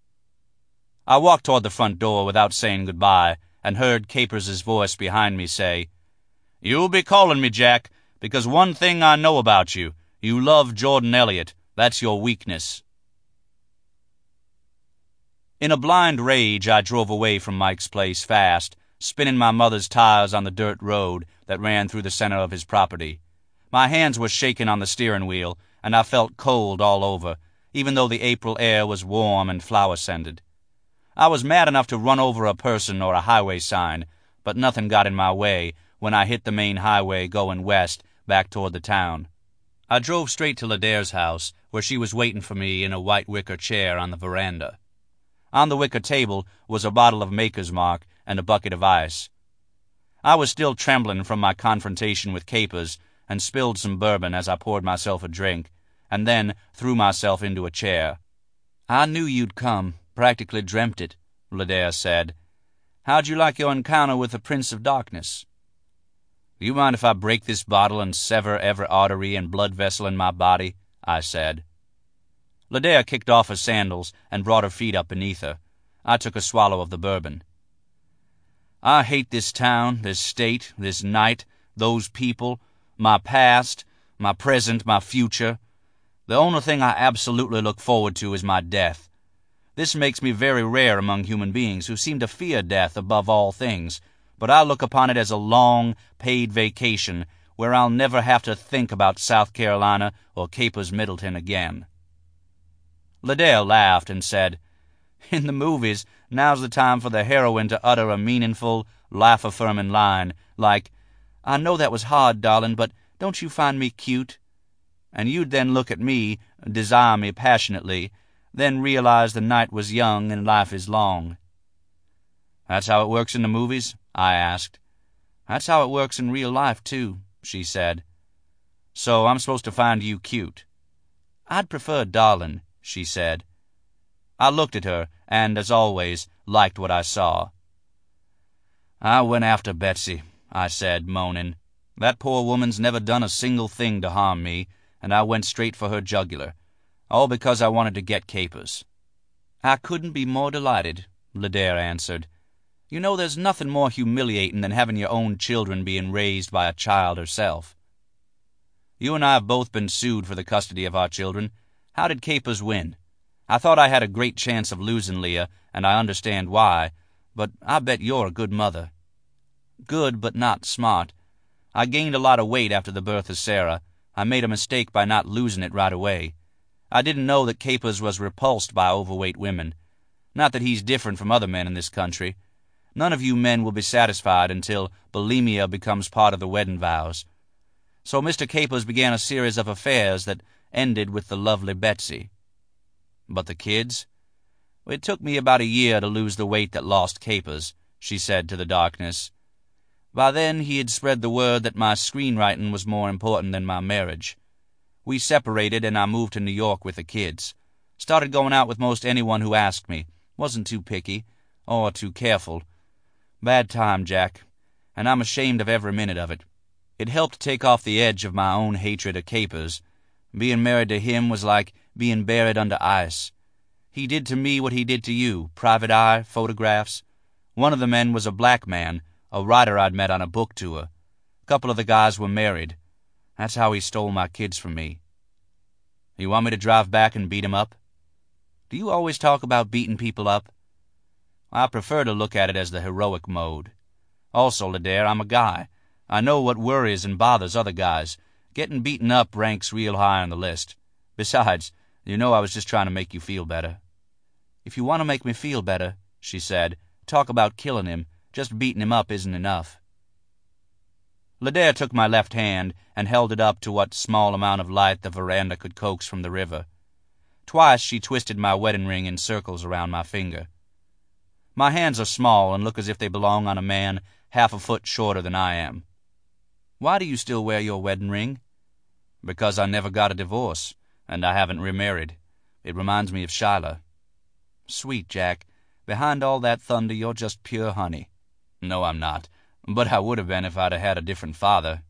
I walked toward the front door without saying goodbye, and heard Capers' voice behind me say, You'll be calling me, Jack, because one thing I know about you. You love Jordan Elliott. That's your weakness. In a blind rage, I drove away from Mike's place fast, spinning my mother's tires on the dirt road that ran through the center of his property. My hands were shaking on the steering wheel, and I felt cold all over, even though the April air was warm and flower-scented. I was mad enough to run over a person or a highway sign, but nothing got in my way when I hit the main highway going west back toward the town. I drove straight to Ledaire's house, where she was waiting for me in a white wicker chair on the veranda. On the wicker table was a bottle of Maker's Mark and a bucket of ice. I was still trembling from my confrontation with Capers and spilled some bourbon as I poured myself a drink, and then threw myself into a chair. I knew you'd come, practically dreamt it, Ledaire said. How'd you like your encounter with the Prince of Darkness? Do you mind if I break this bottle and sever every artery and blood vessel in my body? I said. Ledaire kicked off her sandals and brought her feet up beneath her. I took a swallow of the bourbon. I hate this town, this state, this night, those people, my past, my present, my future. The only thing I absolutely look forward to is my death. This makes me very rare among human beings who seem to fear death above all things, but I look upon it as a long, paid vacation where I'll never have to think about South Carolina or Capers Middleton again. Ledare laughed and said, "In the movies, now's the time for the heroine to utter a meaningful, life-affirming line, like, 'I know that was hard, darling, but don't you find me cute?' And you'd then look at me, desire me passionately, then realize the night was young and life is long." "That's how it works in the movies?" I asked. "That's how it works in real life, too," she said. "So I'm supposed to find you cute?" "I'd prefer darling," she said. I looked at her, and, as always, liked what I saw. "I went after Betsy," I said, moaning. "That poor woman's never done a single thing to harm me, and I went straight for her jugular, all because I wanted to get capers." "I couldn't be more delighted," Ledare answered. "You know there's nothing more humiliating than having your own children being raised by a child herself. You and I have both been sued for the custody of our children. How did Capers win? I thought I had a great chance of losing Leah, and I understand why, but I bet you're a good mother." "Good, but not smart. I gained a lot of weight after the birth of Sarah. I made a mistake by not losing it right away. I didn't know that Capers was repulsed by overweight women. Not that he's different from other men in this country. None of you men will be satisfied until bulimia becomes part of the wedding vows. So Mister Capers began a series of affairs that ended with the lovely Betsy." "But the kids?" "It took me about a year to lose the weight that lost Capers," she said to the darkness. "By then he had spread the word that my screenwriting was more important than my marriage. We separated, and I moved to New York with the kids. Started going out with most anyone who asked me. Wasn't too picky, or too careful. Bad time, Jack, and I'm ashamed of every minute of it. It helped take off the edge of my own hatred of Capers. Being married to him was like being buried under ice. He did to me what he did to you, private eye, photographs. One of the men was a black man, a writer I'd met on a book tour. A couple of the guys were married. That's how he stole my kids from me." "You want me to drive back and beat him up?" "Do you always talk about beating people up?" "I prefer to look at it as the heroic mode. Also, Ledare, I'm a guy. I know what worries and bothers other guys. Getting beaten up ranks real high on the list. Besides, you know I was just trying to make you feel better." "If you want to make me feel better," she said, "talk about killing him. Just beating him up isn't enough." Ledare took my left hand and held it up to what small amount of light the veranda could coax from the river. Twice she twisted my wedding ring in circles around my finger. My hands are small and look as if they belong on a man half a foot shorter than I am. "Why do you still wear your wedding ring?" "Because I never got a divorce, and I haven't remarried. It reminds me of Shyla." "Sweet Jack, behind all that thunder you're just pure honey." "No, I'm not, but I would have been if I'd have had a different father."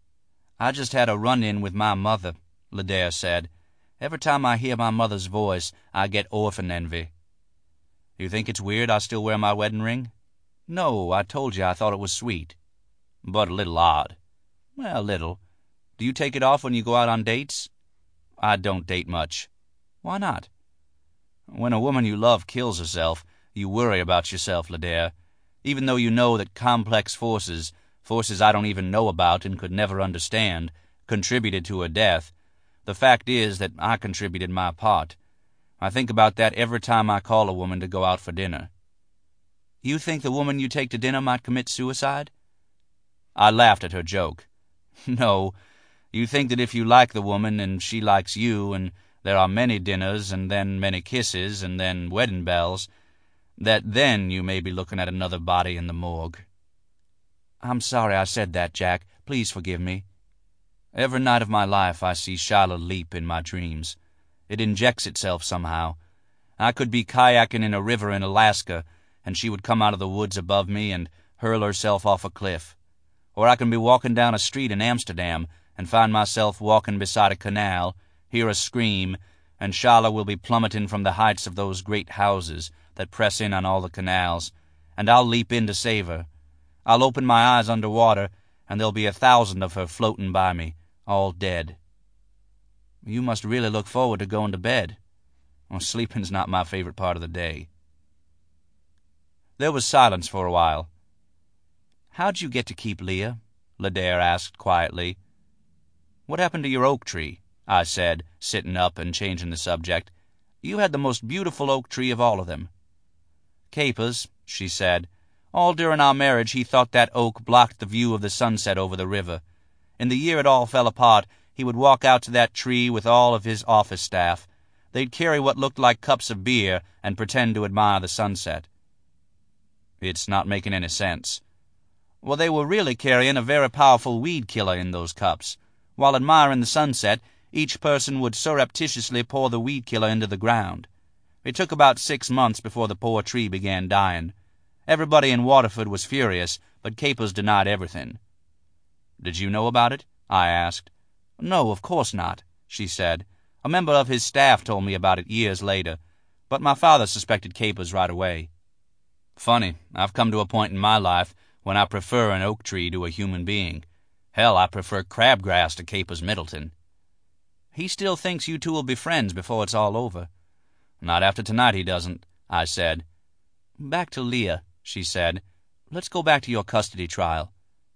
"I just had a run-in with my mother," Ledare said. "Every time I hear my mother's voice, I get orphan envy." "You think it's weird I still wear my wedding ring?" "No, I told you I thought it was sweet." "But a little odd." "Well, a little. Do you take it off when you go out on dates?" "I don't date much." "Why not?" "When a woman you love kills herself, you worry about yourself, Ledare. Even though you know that complex forces, forces I don't even know about and could never understand, contributed to her death, the fact is that I contributed my part. I think about that every time I call a woman to go out for dinner." "You think the woman you take to dinner might commit suicide?" I laughed at her joke. "No, you think that if you like the woman and she likes you, and there are many dinners and then many kisses and then wedding bells, that then you may be looking at another body in the morgue." "I'm sorry I said that, Jack. Please forgive me." "Every night of my life I see Shyla leap in my dreams. It injects itself somehow. I could be kayaking in a river in Alaska, and she would come out of the woods above me and hurl herself off a cliff. Or I can be walking down a street in Amsterdam and find myself walking beside a canal, hear a scream, and Shyla will be plummeting from the heights of those great houses that press in on all the canals, and I'll leap in to save her. I'll open my eyes under water, and there'll be a thousand of her floating by me, all dead." "You must really look forward to going to bed." Well, sleeping's not my favorite part of the day." There was silence for a while. "How'd you get to keep Leah?" Ledare asked quietly. "What happened to your oak tree?" I said, sitting up and changing the subject. You had the most beautiful oak tree of all of them." "Capers," she said. "All during our marriage he thought that oak blocked the view of the sunset over the river. In the year it all fell apart, he would walk out to that tree with all of his office staff. They'd carry what looked like cups of beer and pretend to admire the sunset." "It's not making any sense." "Well, they were really carrying a very powerful weed killer in those cups. While admiring the sunset, each person would surreptitiously pour the weed killer into the ground. It took about six months before the poor tree began dying. Everybody in Waterford was furious, but Capers denied everything." "Did you know about it?" I asked. "No, of course not," she said. "A member of his staff told me about it years later, but my father suspected Capers right away." "Funny, I've come to a point in my life when I prefer an oak tree to a human being. Hell, I prefer crabgrass to Capers Middleton." "He still thinks you two will be friends before it's all over." "Not after tonight he doesn't," I said. "Back to Leah," she said. "Let's go back to your custody trial."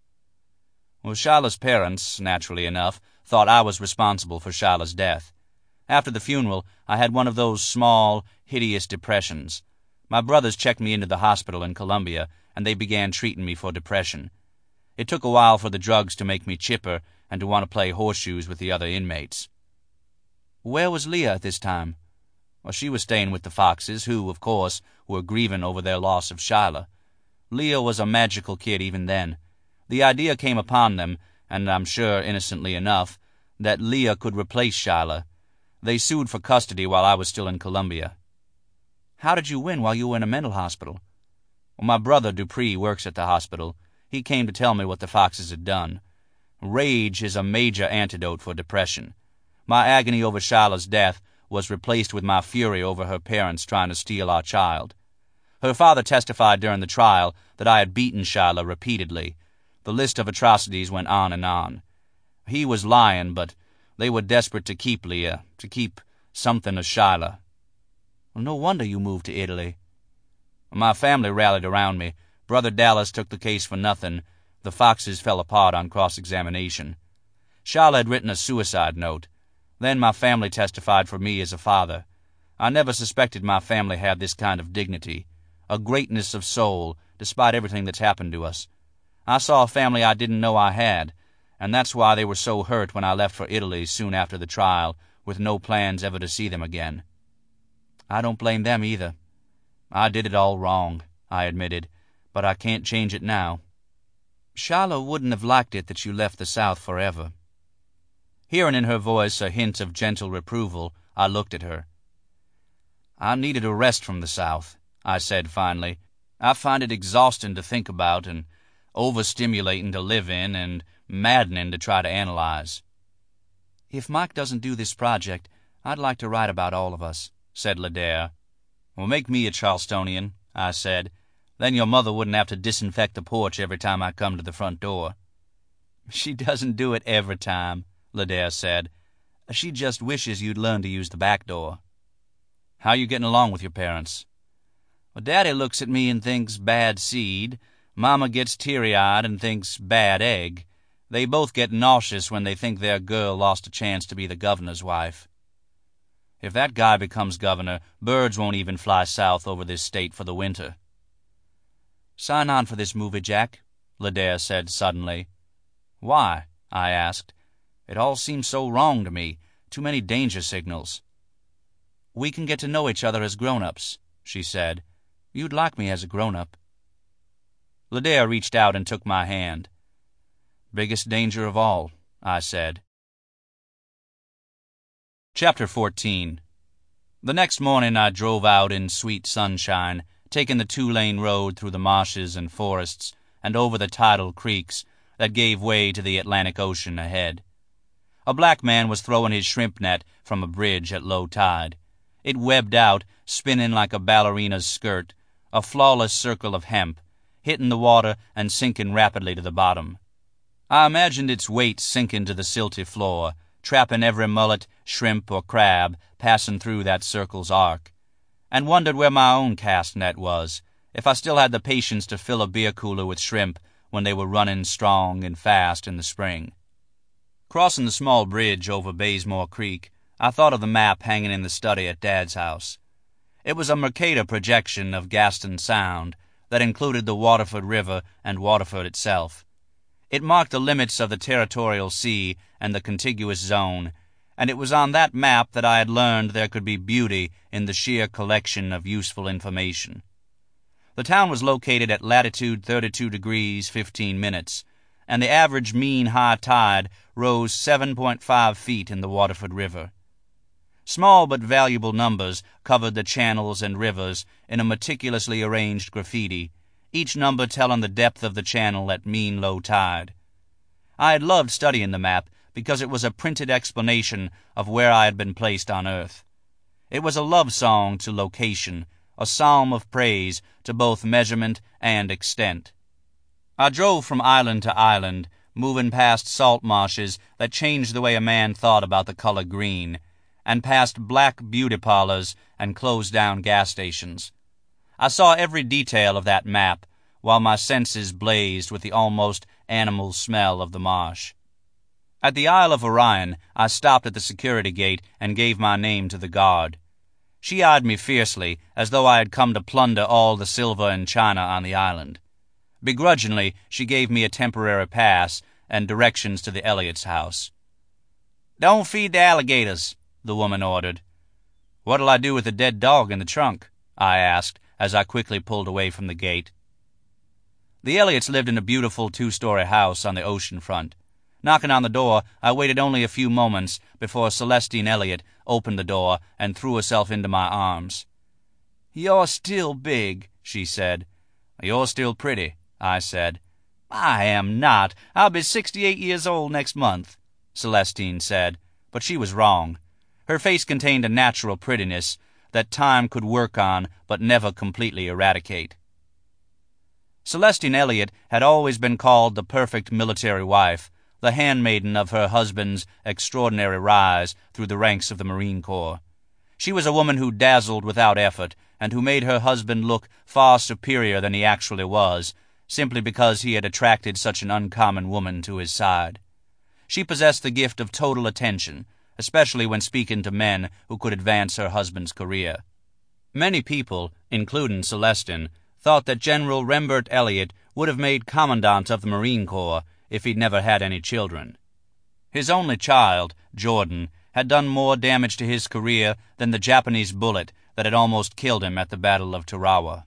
Well, Shiloh's parents, naturally enough, thought I was responsible for Shiloh's death. After the funeral, I had one of those small, hideous depressions. My brothers checked me into the hospital in Columbia, and they began treating me for depression. It took a while for the drugs to make me chipper and to want to play horseshoes with the other inmates. "Where was Leah at this time?" Well, she was staying with the Foxes, who, of course, were grieving over their loss of Shiloh. Leah was a magical kid even then. The idea came upon them, and I'm sure innocently enough, that Leah could replace Shiloh. They sued for custody while I was still in Columbia. "How did you win while you were in a mental hospital?" Well, my brother Dupree works at the hospital. He came to tell me what the Foxes had done. Rage is a major antidote for depression. My agony over Shiloh's death was replaced with my fury over her parents trying to steal our child. Her father testified during the trial that I had beaten Shiloh repeatedly. The list of atrocities went on and on. He was lying, but they were desperate to keep Leah, to keep something of Shiloh. Well, no wonder you moved to Italy. My family rallied around me. Brother Dallas took the case for nothing. The Foxes fell apart on cross-examination. Shiloh had written a suicide note. Then my family testified for me as a father. I never suspected my family had this kind of dignity, a greatness of soul, despite everything that's happened to us. I saw a family I didn't know I had, and that's why they were so hurt when I left for Italy soon after the trial, with no plans ever to see them again. I don't blame them either. I did it all wrong, I admitted, but I can't change it now. Shiloh wouldn't have liked it that you left the South forever. Hearing in her voice a hint of gentle reproval, I looked at her. "I needed a rest from the South," I said finally. "I find it exhausting to think about and overstimulating to live in and maddening to try to analyze." "If Mike doesn't do this project, I'd like to write about all of us," said Ledare. "Well, make me a Charlestonian," I said. "Then your mother wouldn't have to disinfect the porch every time I come to the front door." "She doesn't do it every time," Ledare said. "She just wishes you'd learn to use the back door." "How you getting along with your parents?" "Well, Daddy looks at me and thinks bad seed. Mama gets teary-eyed and thinks bad egg. They both get nauseous when they think their girl lost a chance to be the governor's wife." "If that guy becomes governor, birds won't even fly south over this state for the winter." "Sign on for this movie, Jack," Ledare said suddenly. "Why?" I asked. It all seemed so wrong to me, too many danger signals. "We can get to know each other as grown-ups," she said. "You'd like me as a grown-up." Ledare reached out and took my hand. "Biggest danger of all," I said. Chapter fourteen. The next morning I drove out in sweet sunshine, taking the two-lane road through the marshes and forests and over the tidal creeks that gave way to the Atlantic Ocean ahead. A black man was throwing his shrimp net from a bridge at low tide. It webbed out, spinning like a ballerina's skirt, a flawless circle of hemp, hitting the water and sinking rapidly to the bottom. I imagined its weight sinking to the silty floor, trapping every mullet, shrimp, or crab passing through that circle's arc, and wondered where my own cast net was, if I still had the patience to fill a beer cooler with shrimp when they were running strong and fast in the spring. Crossing the small bridge over Bazemore Creek, I thought of the map hanging in the study at Dad's house. It was a Mercator projection of Gaston Sound that included the Waterford River and Waterford itself. It marked the limits of the territorial sea and the contiguous zone, and it was on that map that I had learned there could be beauty in the sheer collection of useful information. The town was located at latitude thirty-two degrees fifteen minutes, and the average mean high tide rose seven point five feet in the Waterford River. Small but valuable numbers covered the channels and rivers in a meticulously arranged graffiti, each number telling the depth of the channel at mean low tide. I had loved studying the map because it was a printed explanation of where I had been placed on Earth. It was a love song to location, a psalm of praise to both measurement and extent. I drove from island to island, moving past salt marshes that changed the way a man thought about the color green, and past black beauty parlors and closed-down gas stations. I saw every detail of that map, while my senses blazed with the almost animal smell of the marsh. At the Isle of Orion, I stopped at the security gate and gave my name to the guard. She eyed me fiercely, as though I had come to plunder all the silver and china on the island. Begrudgingly, she gave me a temporary pass and directions to the Elliots' house. "Don't feed the alligators," the woman ordered. "What'll I do with the dead dog in the trunk?" I asked, as I quickly pulled away from the gate. The Elliots lived in a beautiful two-story house on the ocean front. Knocking on the door, I waited only a few moments before Celestine Elliott opened the door and threw herself into my arms. "You're still big," she said. "You're still pretty," I said. "I am not. I'll be sixty-eight years old next month," Celestine said, but she was wrong. Her face contained a natural prettiness that time could work on but never completely eradicate. Celestine Elliott had always been called the perfect military wife, the handmaiden of her husband's extraordinary rise through the ranks of the Marine Corps. She was a woman who dazzled without effort, and who made her husband look far superior than he actually was, simply because he had attracted such an uncommon woman to his side. She possessed the gift of total attention, especially when speaking to men who could advance her husband's career. Many people, including Celestine, thought that General Rembert Elliott would have made Commandant of the Marine Corps if he'd never had any children. His only child, Jordan, had done more damage to his career than the Japanese bullet that had almost killed him at the Battle of Tarawa.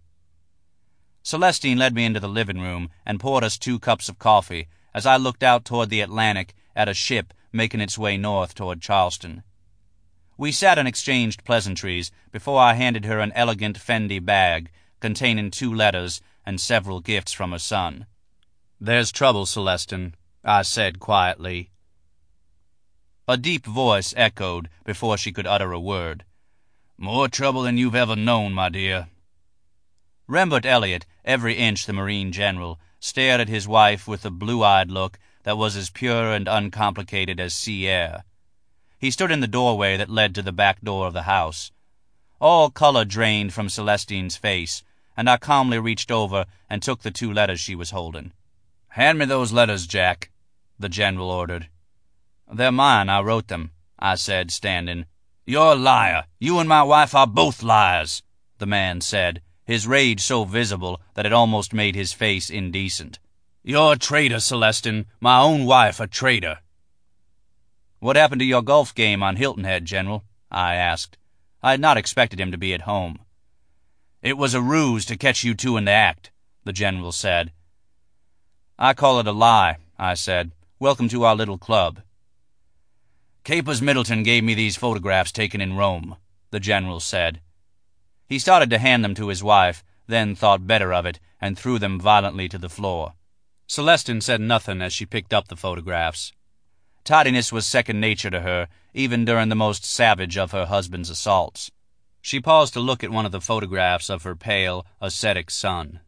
Celestine led me into the living room and poured us two cups of coffee as I looked out toward the Atlantic at a ship making its way north toward Charleston. We sat and exchanged pleasantries before I handed her an elegant Fendi bag containing two letters and several gifts from her son. "There's trouble, Celestine," I said quietly. A deep voice echoed before she could utter a word. "More trouble than you've ever known, my dear." Rembert Elliott, every inch the Marine general, stared at his wife with a blue-eyed look that was as pure and uncomplicated as sea air. He stood in the doorway that led to the back door of the house. All color drained from Celestine's face, and I calmly reached over and took the two letters she was holding. "Hand me those letters, Jack," the general ordered. "They're mine. I wrote them," I said, standing. "You're a liar. You and my wife are both liars," the man said, his rage so visible that it almost made his face indecent. "You're a traitor, Celestine. My own wife a traitor." "What happened to your golf game on Hilton Head, General?" I asked. I had not expected him to be at home. "It was a ruse to catch you two in the act," the general said. "I call it a lie," I said. "Welcome to our little club." "Capers Middleton gave me these photographs taken in Rome," the general said. He started to hand them to his wife, then thought better of it and threw them violently to the floor. Celestine said nothing as she picked up the photographs. Tidiness was second nature to her, even during the most savage of her husband's assaults. She paused to look at one of the photographs of her pale, ascetic son.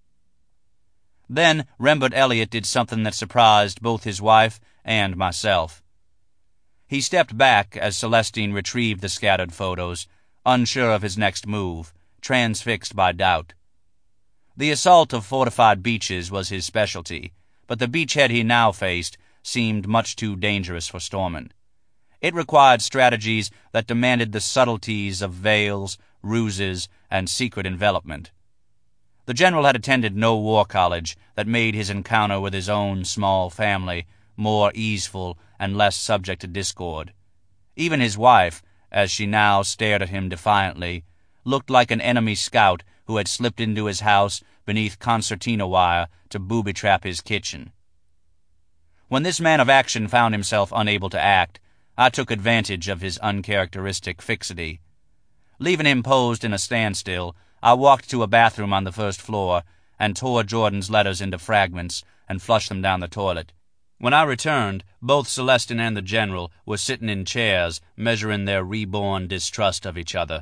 Then Rembert Elliott did something that surprised both his wife and myself. He stepped back as Celestine retrieved the scattered photos, unsure of his next move, transfixed by doubt. The assault of fortified beaches was his specialty, but the beachhead he now faced seemed much too dangerous for storming. It required strategies that demanded the subtleties of veils, ruses, and secret envelopment. The general had attended no war college that made his encounter with his own small family more easeful and less subject to discord. Even his wife, as she now stared at him defiantly, looked like an enemy scout who had slipped into his house beneath concertina wire to booby-trap his kitchen. When this man of action found himself unable to act, I took advantage of his uncharacteristic fixity. Leaving him posed in a standstill, I walked to a bathroom on the first floor and tore Jordan's letters into fragments and flushed them down the toilet. When I returned, both Celestin and the general were sitting in chairs, measuring their reborn distrust of each other.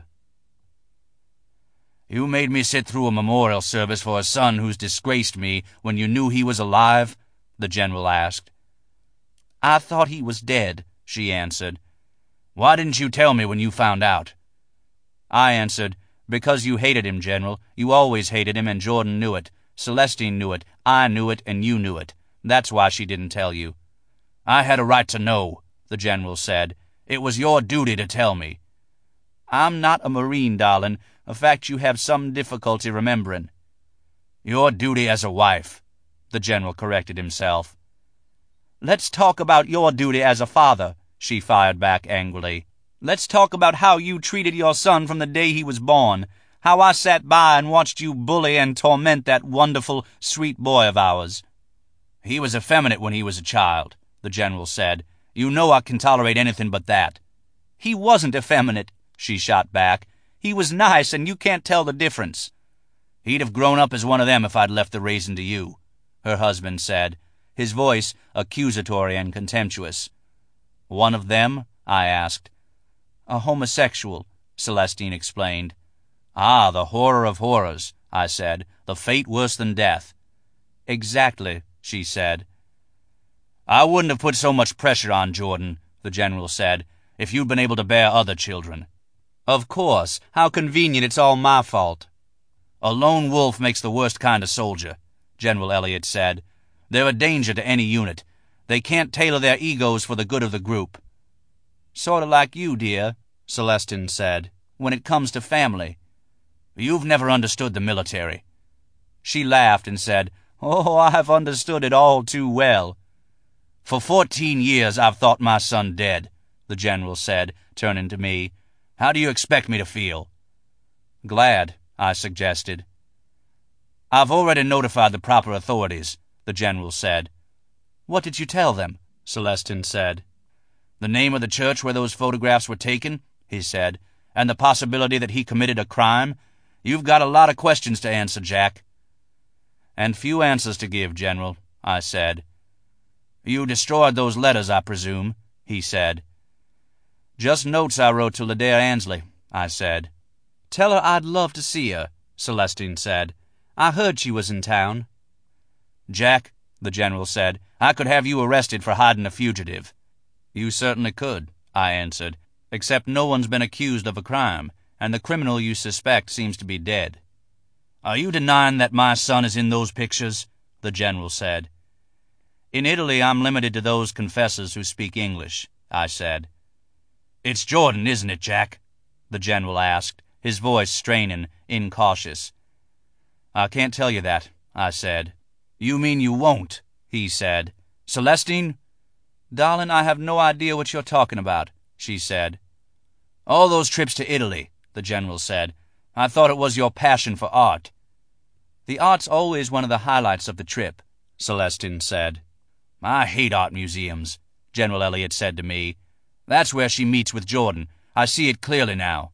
"You made me sit through a memorial service for a son who's disgraced me when you knew he was alive?" the general asked. "I thought he was dead," she answered. "Why didn't you tell me when you found out?" I answered, "Because you hated him, General. You always hated him, and Jordan knew it. Celestine knew it. I knew it, and you knew it. That's why she didn't tell you." "I had a right to know," the general said. "It was your duty to tell me." "I'm not a Marine, darling, a fact you have some difficulty remembering." "Your duty as a wife," the general corrected himself. "Let's talk about your duty as a father," she fired back angrily. "Let's talk about how you treated your son from the day he was born, how I sat by and watched you bully and torment that wonderful, sweet boy of ours." "He was effeminate when he was a child," the general said. "You know I can tolerate anything but that." "He wasn't effeminate," she shot back. "He was nice, and you can't tell the difference." "He'd have grown up as one of them if I'd left the raising to you," her husband said, his voice accusatory and contemptuous. "One of them?" I asked. "A homosexual," Celestine explained. "Ah, the horror of horrors," I said. "The fate worse than death." "Exactly," she said. "I wouldn't have put so much pressure on Jordan," the general said, "if you'd been able to bear other children." "Of course. How convenient it's all my fault." "A lone wolf makes the worst kind of soldier," General Elliott said. "They're a danger to any unit. They can't tailor their egos for the good of the group." "Sort of like you, dear," Celestine said, "when it comes to family." "You've never understood the military." She laughed and said, "Oh, I've understood it all too well." "For fourteen years I've thought my son dead," the general said, turning to me. "How do you expect me to feel?" "Glad," I suggested. "I've already notified the proper authorities," the general said. "What did you tell them?" Celestine said. "The name of the church where those photographs were taken," he said, "and the possibility that he committed a crime. You've got a lot of questions to answer, Jack." "And few answers to give, General," I said. "You destroyed those letters, I presume," he said. "Just notes I wrote to Ladair Ansley," I said. "Tell her I'd love to see her," Celestine said. "I heard she was in town." "Jack," the general said, "I could have you arrested for hiding a fugitive." "You certainly could," I answered, "except no one's been accused of a crime, and the criminal you suspect seems to be dead." "Are you denying that my son is in those pictures?" the general said. "In Italy I'm limited to those confessors who speak English," I said. "It's Jordan, isn't it, Jack?" the general asked, his voice straining, incautious. "I can't tell you that," I said. "You mean you won't?" he said. "Celestine?" "Darling, I have no idea what you're talking about," she said. "All those trips to Italy," the general said. "I thought it was your passion for art." "The art's always one of the highlights of the trip," Celestine said. "I hate art museums," General Elliott said to me. "That's where she meets with Jordan. I see it clearly now."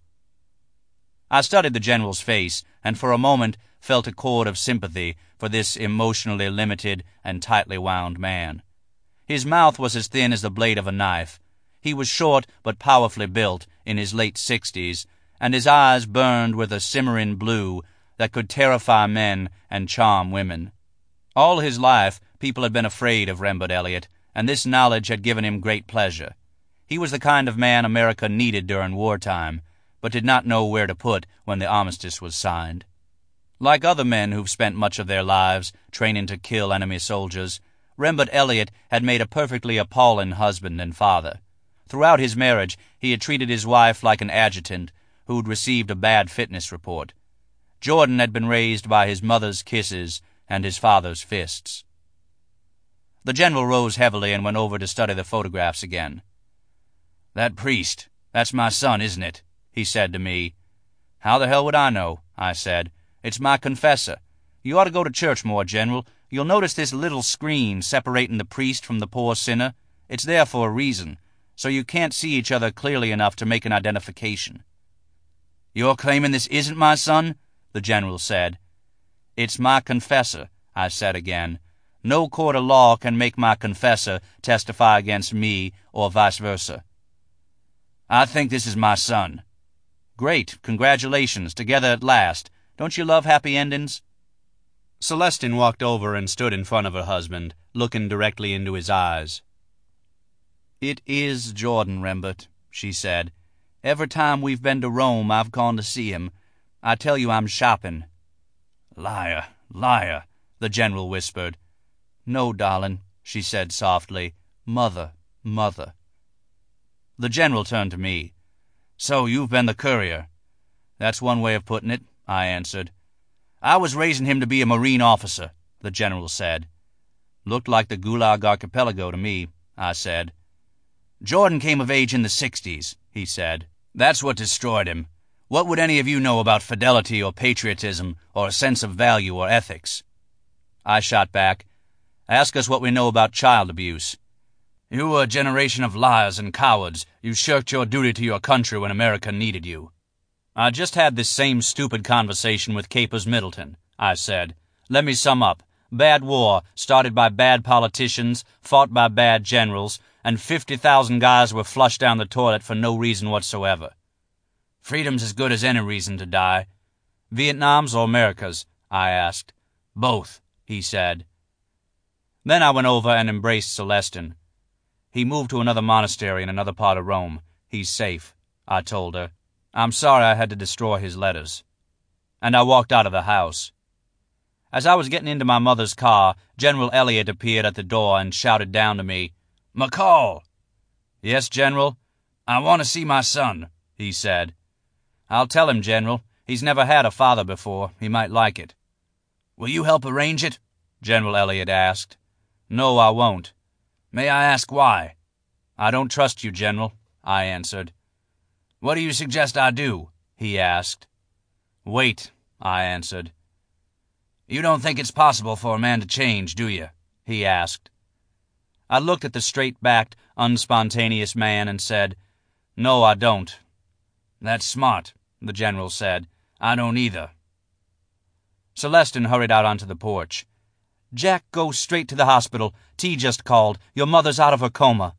I studied the general's face, and for a moment felt a chord of sympathy for this emotionally limited and tightly wound man. His mouth was as thin as the blade of a knife. He was short but powerfully built, in his late sixties, and his eyes burned with a simmering blue that could terrify men and charm women. All his life people had been afraid of Rembert Elliott, and this knowledge had given him great pleasure. He was the kind of man America needed during wartime, but did not know where to put when the armistice was signed. Like other men who've spent much of their lives training to kill enemy soldiers, Rembert Elliott had made a perfectly appalling husband and father. Throughout his marriage, he had treated his wife like an adjutant who'd received a bad fitness report. Jordan had been raised by his mother's kisses and his father's fists. The general rose heavily and went over to study the photographs again. "That priest, that's my son, isn't it?" he said to me. "How the hell would I know?" I said. "It's my confessor. You ought to go to church more, General. You'll notice this little screen separating the priest from the poor sinner. It's there for a reason, so you can't see each other clearly enough to make an identification." "You're claiming this isn't my son?" the general said. "It's my confessor," I said again. "No court of law can make my confessor testify against me or vice versa." "I think this is my son." "Great. Congratulations. Together at last. Don't you love happy endings?" Celestine walked over and stood in front of her husband, looking directly into his eyes. "It is Jordan Rembert," she said. "Every time we've been to Rome, I've gone to see him. I tell you I'm shopping." "Liar, liar," the general whispered. "No, darling," she said softly. "Mother, mother." The general turned to me. "So you've been the courier?" "That's one way of putting it," I answered. "I was raising him to be a Marine officer," the general said. "Looked like the Gulag Archipelago to me," I said. "Jordan came of age in the sixties," he said. "That's what destroyed him. What would any of you know about fidelity or patriotism or a sense of value or ethics?" I shot back. "Ask us what we know about child abuse." "You were a generation of liars and cowards. You shirked your duty to your country when America needed you." "I just had this same stupid conversation with Capers Middleton," I said. "Let me sum up. Bad war, started by bad politicians, fought by bad generals, and fifty thousand guys were flushed down the toilet for no reason whatsoever. Freedom's as good as any reason to die." "Vietnam's or America's?" I asked. "Both," he said. Then I went over and embraced Celestine. "He moved to another monastery in another part of Rome. He's safe," I told her. "I'm sorry I had to destroy his letters." And I walked out of the house. As I was getting into my mother's car, General Elliott appeared at the door and shouted down to me, "McCall!" "Yes, General?" "I want to see my son," he said. "I'll tell him, General. He's never had a father before. He might like it." "Will you help arrange it?" General Elliott asked. "No, I won't." "May I ask why?" "I don't trust you, General," I answered. "What do you suggest I do?" he asked. "Wait," I answered. "You don't think it's possible for a man to change, do you?" he asked. I looked at the straight-backed, unspontaneous man and said, "No, I don't." "That's smart," the general said. "I don't either." Celestine hurried out onto the porch. "Jack, go straight to the hospital. T just called. Your mother's out of her coma."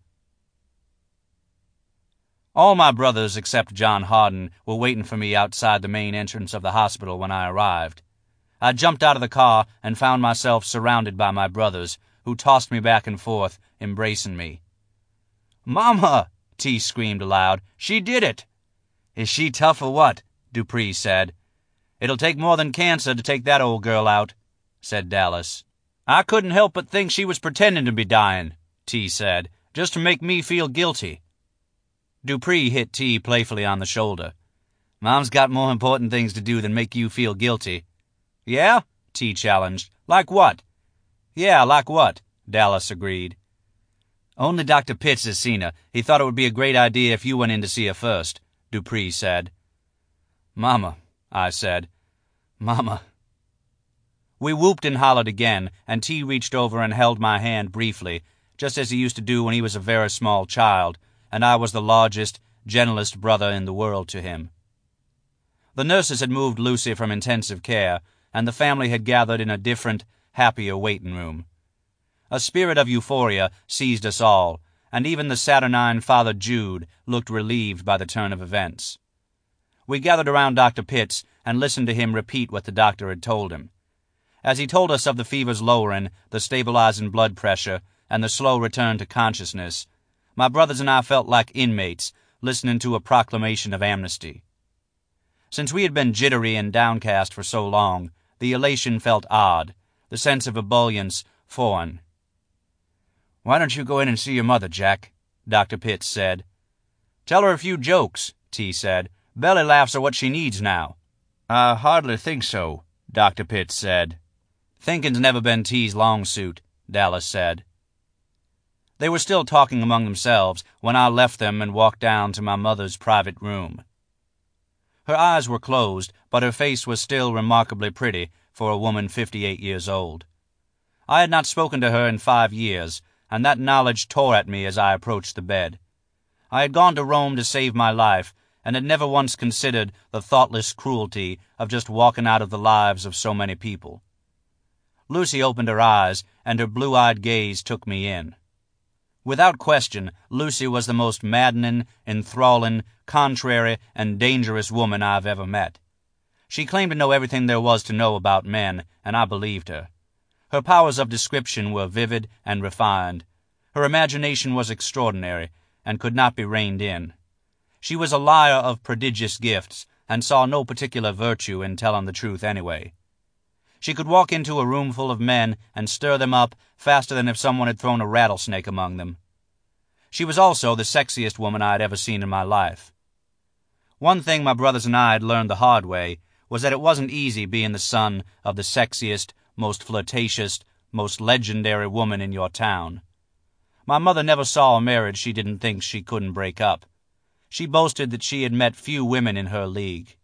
All my brothers, except John Hardin, were waiting for me outside the main entrance of the hospital when I arrived. I jumped out of the car and found myself surrounded by my brothers, who tossed me back and forth, embracing me. "Mama!" T screamed aloud. "She did it!" "Is she tough or what?" Dupree said. "It'll take more than cancer to take that old girl out," said Dallas. "I couldn't help but think she was pretending to be dying," T said, "just to make me feel guilty." Dupree hit T playfully on the shoulder. "Mom's got more important things to do than make you feel guilty." "Yeah?" T challenged. "Like what?" "Yeah, like what?" Dallas agreed. "Only Doctor Pitts has seen her. He thought it would be a great idea if you went in to see her first," Dupree said. "Mama," I said. "Mama." We whooped and hollered again, and T reached over and held my hand briefly, just as he used to do when he was a very small child, and I was the largest, gentlest brother in the world to him. The nurses had moved Lucy from intensive care, and the family had gathered in a different, happier waiting room. A spirit of euphoria seized us all, and even the saturnine Father Jude looked relieved by the turn of events. We gathered around Doctor Pitts and listened to him repeat what the doctor had told him. As he told us of the fever's lowering, the stabilizing blood pressure, and the slow return to consciousness, my brothers and I felt like inmates listening to a proclamation of amnesty. Since we had been jittery and downcast for so long, the elation felt odd, the sense of ebullience foreign. "Why don't you go in and see your mother, Jack?" Doctor Pitts said. "Tell her a few jokes," T said. "Belly laughs are what she needs now." "I hardly think so," Doctor Pitts said. "Thinking's never been T's long suit," Dallas said. They were still talking among themselves when I left them and walked down to my mother's private room. Her eyes were closed, but her face was still remarkably pretty for a woman fifty-eight years old. I had not spoken to her in five years, and that knowledge tore at me as I approached the bed. I had gone to Rome to save my life, and had never once considered the thoughtless cruelty of just walking out of the lives of so many people. Lucy opened her eyes, and her blue-eyed gaze took me in. Without question, Lucy was the most maddening, enthralling, contrary, and dangerous woman I have ever met. She claimed to know everything there was to know about men, and I believed her. Her powers of description were vivid and refined. Her imagination was extraordinary, and could not be reined in. She was a liar of prodigious gifts, and saw no particular virtue in telling the truth anyway. She could walk into a room full of men and stir them up faster than if someone had thrown a rattlesnake among them. She was also the sexiest woman I had ever seen in my life. One thing my brothers and I had learned the hard way was that it wasn't easy being the son of the sexiest, most flirtatious, most legendary woman in your town. My mother never saw a marriage she didn't think she couldn't break up. She boasted that she had met few women in her league.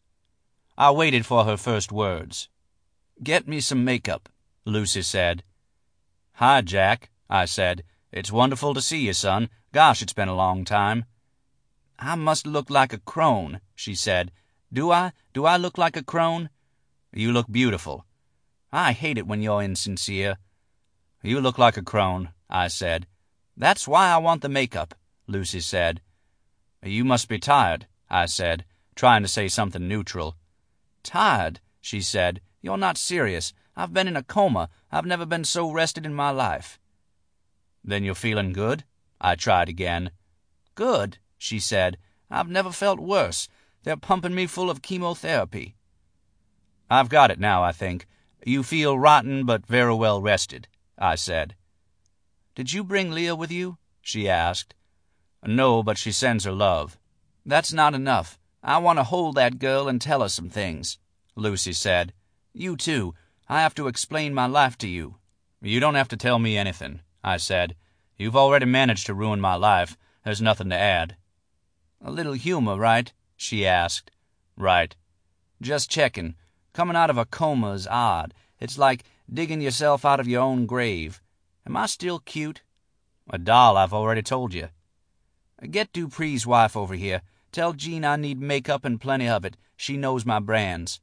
I waited for her first words. "Get me some makeup," Lucy said. "Hi, Jack," I said. "It's wonderful to see you, son. Gosh, it's been a long time." "I must look like a crone," she said. "Do I? Do I look like a crone?" "You look beautiful." "I hate it when you're insincere." "You look like a crone," I said. "That's why I want the makeup," Lucy said. "You must be tired," I said, trying to say something neutral. "Tired?" she said. "You're not serious. I've been in a coma. I've never been so rested in my life." "Then you're feeling good?" I tried again. "Good?" she said. "I've never felt worse. They're pumping me full of chemotherapy." "I've got it now, I think. You feel rotten but very well rested," I said. "Did you bring Leah with you?" she asked. "No, but she sends her love." "That's not enough. I want to hold that girl and tell her some things," Lucy said. "You too. I have to explain my life to you." "You don't have to tell me anything," I said. "You've already managed to ruin my life. There's nothing to add." "A little humor, right?" she asked. "Right." "Just checking. Coming out of a coma is odd. It's like digging yourself out of your own grave. Am I still cute?" "A doll, I've already told you." "Get Dupree's wife over here. Tell Jean I need makeup and plenty of it. She knows my brands."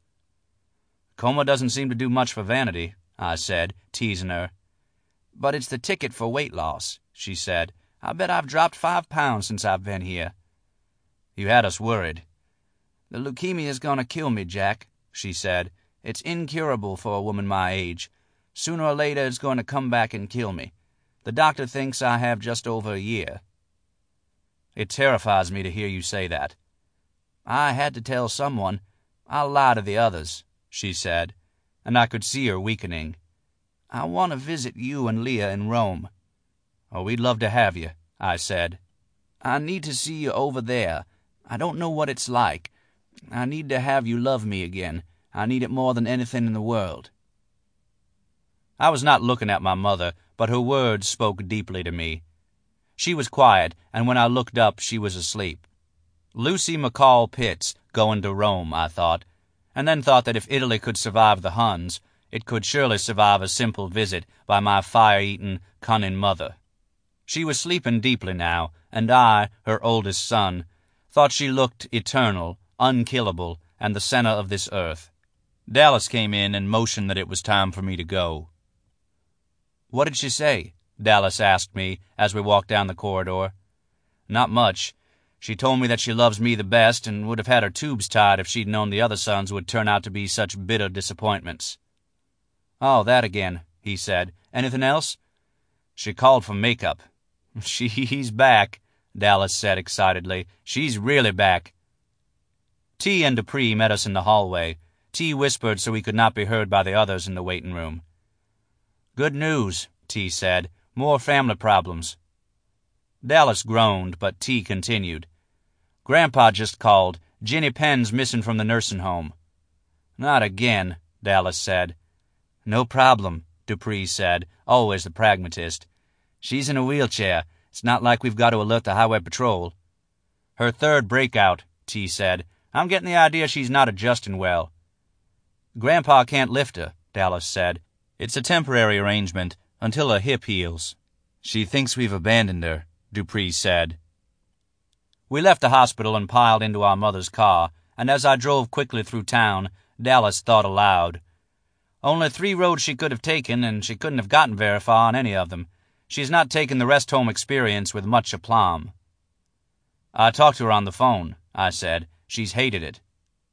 "Coma doesn't seem to do much for vanity," I said, teasing her. "But it's the ticket for weight loss," she said. "I bet I've dropped five pounds since I've been here." "You had us worried." "The leukemia's gonna kill me, Jack," she said. "It's incurable for a woman my age. Sooner or later it's going to come back and kill me. The doctor thinks I have just over a year." "It terrifies me to hear you say that." "I had to tell someone. I'll lie to the others," she said, and I could see her weakening. "I want to visit you and Leah in Rome." "Oh, we'd love to have you," I said. "I need to see you over there. I don't know what it's like. I need to have you love me again. I need it more than anything in the world." I was not looking at my mother, but her words spoke deeply to me. She was quiet, and when I looked up she was asleep. Lucy McCall Pitts going to Rome, I thought, and then thought that if Italy could survive the Huns, it could surely survive a simple visit by my fire-eating, cunning mother. She was sleeping deeply now, and I, her oldest son, thought she looked eternal, unkillable, and the center of this earth. Dallas came in and motioned that it was time for me to go. "What did she say?" Dallas asked me as we walked down the corridor. "Not much. She told me that she loves me the best and would have had her tubes tied if she'd known the other sons would turn out to be such bitter disappointments." "Oh, that again," he said. "Anything else?" "She called for makeup." "She's back," Dallas said excitedly. "She's really back." T and Dupree met us in the hallway. T whispered so he could not be heard by the others in the waiting room. "Good news," T said. "More family problems." Dallas groaned, but T continued. "Grandpa just called. Ginny Penn's missing from the nursing home." "Not again," Dallas said. "No problem," Dupree said, always the pragmatist. "She's in a wheelchair. It's not like we've got to alert the highway patrol." "Her third breakout," T said. "I'm getting the idea she's not adjusting well." "Grandpa can't lift her," Dallas said. "It's a temporary arrangement until her hip heals." "She thinks we've abandoned her," Dupree said. We left the hospital and piled into our mother's car, and as I drove quickly through town, Dallas thought aloud. Only three roads she could have taken, and she couldn't have gotten very far on any of them. She's not taken the rest home experience with much aplomb. "I talked to her on the phone," I said. "She's hated it."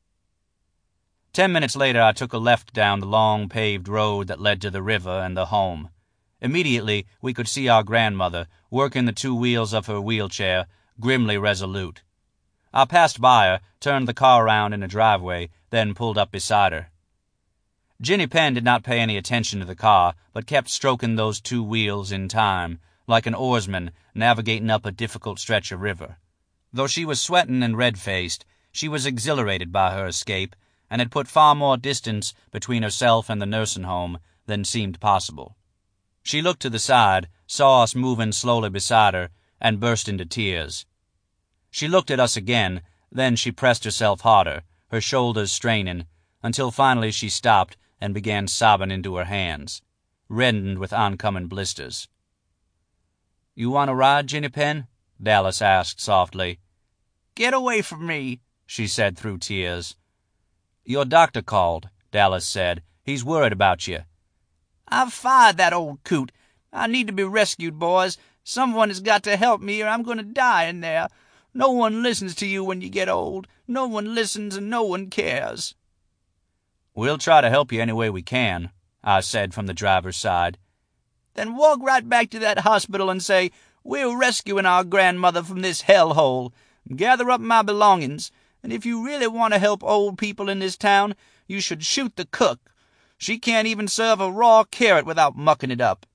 Ten minutes later, I took a left down the long paved road that led to the river and the home. Immediately, we could see our grandmother, working the two wheels of her wheelchair, grimly resolute. I passed by her, turned the car around in a driveway, then pulled up beside her. Ginny Penn did not pay any attention to the car, but kept stroking those two wheels in time, like an oarsman navigating up a difficult stretch of river. Though she was sweating and red-faced, she was exhilarated by her escape, and had put far more distance between herself and the nursing home than seemed possible. She looked to the side, saw us moving slowly beside her, and burst into tears. She looked at us again, then she pressed herself harder, her shoulders straining, until finally she stopped and began sobbing into her hands, reddened with oncoming blisters. "You want a ride, Ginny Penn?" Dallas asked softly. "Get away from me," she said through tears. "Your doctor called," Dallas said. "He's worried about you." "I've fired that old coot. I need to be rescued, boys. Someone has got to help me or I'm going to die in there. No one listens to you when you get old. No one listens and no one cares." "We'll try to help you any way we can," I said from the driver's side. "Then walk right back to that hospital and say, 'We're rescuing our grandmother from this hellhole.' Gather up my belongings, and if you really want to help old people in this town, you should shoot the cook. She can't even serve a raw carrot without mucking it up."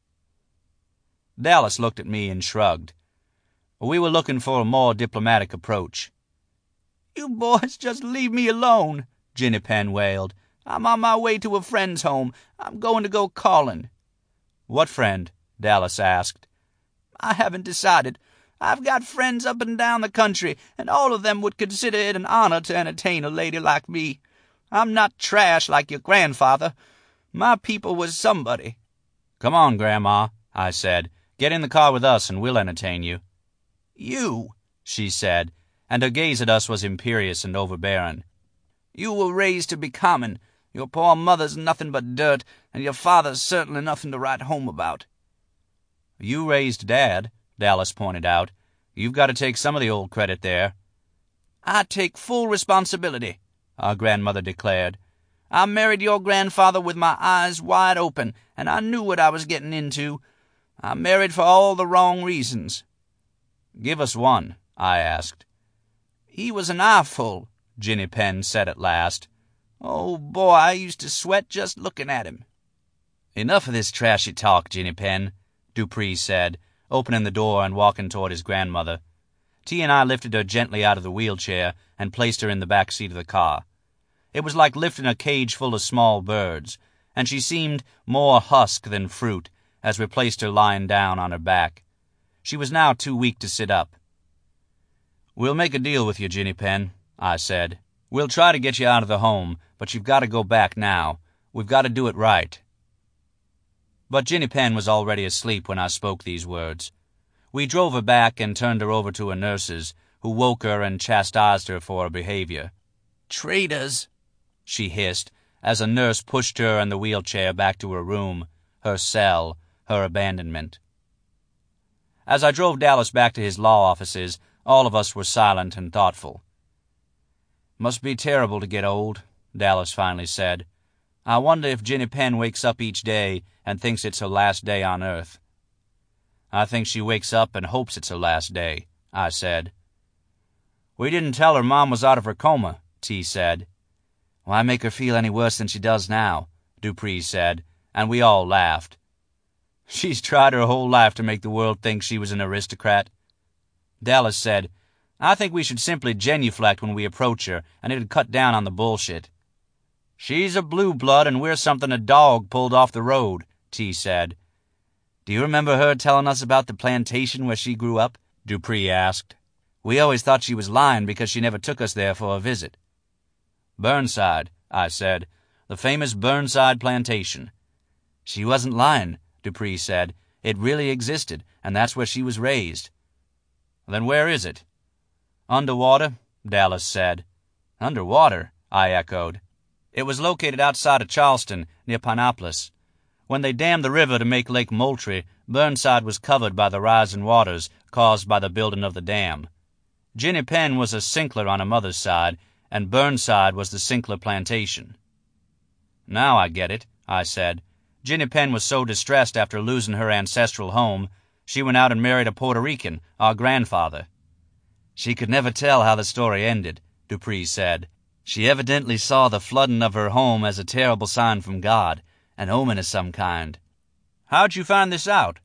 Dallas looked at me and shrugged. We were looking for a more diplomatic approach. "You boys just leave me alone," Ginny Penn wailed. "I'm on my way to a friend's home. I'm going to go calling." "What friend?" Dallas asked. "I haven't decided. I've got friends up and down the country, and all of them would consider it an honor to entertain a lady like me. I'm not trash like your grandfather. My people was somebody." "Come on, Grandma," I said. "Get in the car with us and we'll entertain you." "You," she said, and her gaze at us was imperious and overbearing. "You were raised to be common. Your poor mother's nothing but dirt, and your father's certainly nothing to write home about." "You raised Dad," Dallas pointed out. "You've got to take some of the old credit there." "I take full responsibility," our grandmother declared. "I married your grandfather with my eyes wide open, and I knew what I was getting into. I married for all the wrong reasons." "Give us one," I asked. "He was an eyeful," Ginny Penn said at last. "Oh, boy, I used to sweat just looking at him." "Enough of this trashy talk, Ginny Penn," Dupree said, opening the door and walking toward his grandmother. T and I lifted her gently out of the wheelchair and placed her in the back seat of the car. It was like lifting a cage full of small birds, and she seemed more husk than fruit as we placed her lying down on her back. She was now too weak to sit up. "We'll make a deal with you, Ginny Penn," I said. "We'll try to get you out of the home, but you've got to go back now. We've got to do it right." But Ginny Penn was already asleep when I spoke these words. We drove her back and turned her over to her nurses, who woke her and chastised her for her behavior. "Traitors," she hissed, as a nurse pushed her and the wheelchair back to her room, her cell, her abandonment. As I drove Dallas back to his law offices, all of us were silent and thoughtful. "Must be terrible to get old," Dallas finally said. "I wonder if Ginny Penn wakes up each day and thinks it's her last day on earth." "I think she wakes up and hopes it's her last day," I said. "We didn't tell her Mom was out of her coma," T said. "Why make her feel any worse than she does now?" Dupree said, and we all laughed. "She's tried her whole life to make the world think she was an aristocrat." Dallas said, I think we should simply genuflect when we approach her, and it'd cut down on the bullshit. She's a blue blood, and we're something a dog pulled off the road, T said. Do you remember her telling us about the plantation where she grew up? Dupree asked. We always thought she was lying because she never took us there for a visit. Burnside, I said. The famous Burnside plantation. She wasn't lying, Dupree said. It really existed, and that's where she was raised. Then where is it? Underwater, Dallas said. Underwater, I echoed. It was located outside of Charleston, near Pinopolis. When they dammed the river to make Lake Moultrie, Burnside was covered by the rising waters caused by the building of the dam. Jenny Penn was a Sinclair on her mother's side, and Burnside was the Sinclair plantation. Now I get it, I said. Jenny Penn was so distressed after losing her ancestral home, she went out and married a Puerto Rican, our grandfather. She could never tell how the story ended, Dupree said. She evidently saw the flooding of her home as a terrible sign from God, an omen of some kind. How'd you find this out?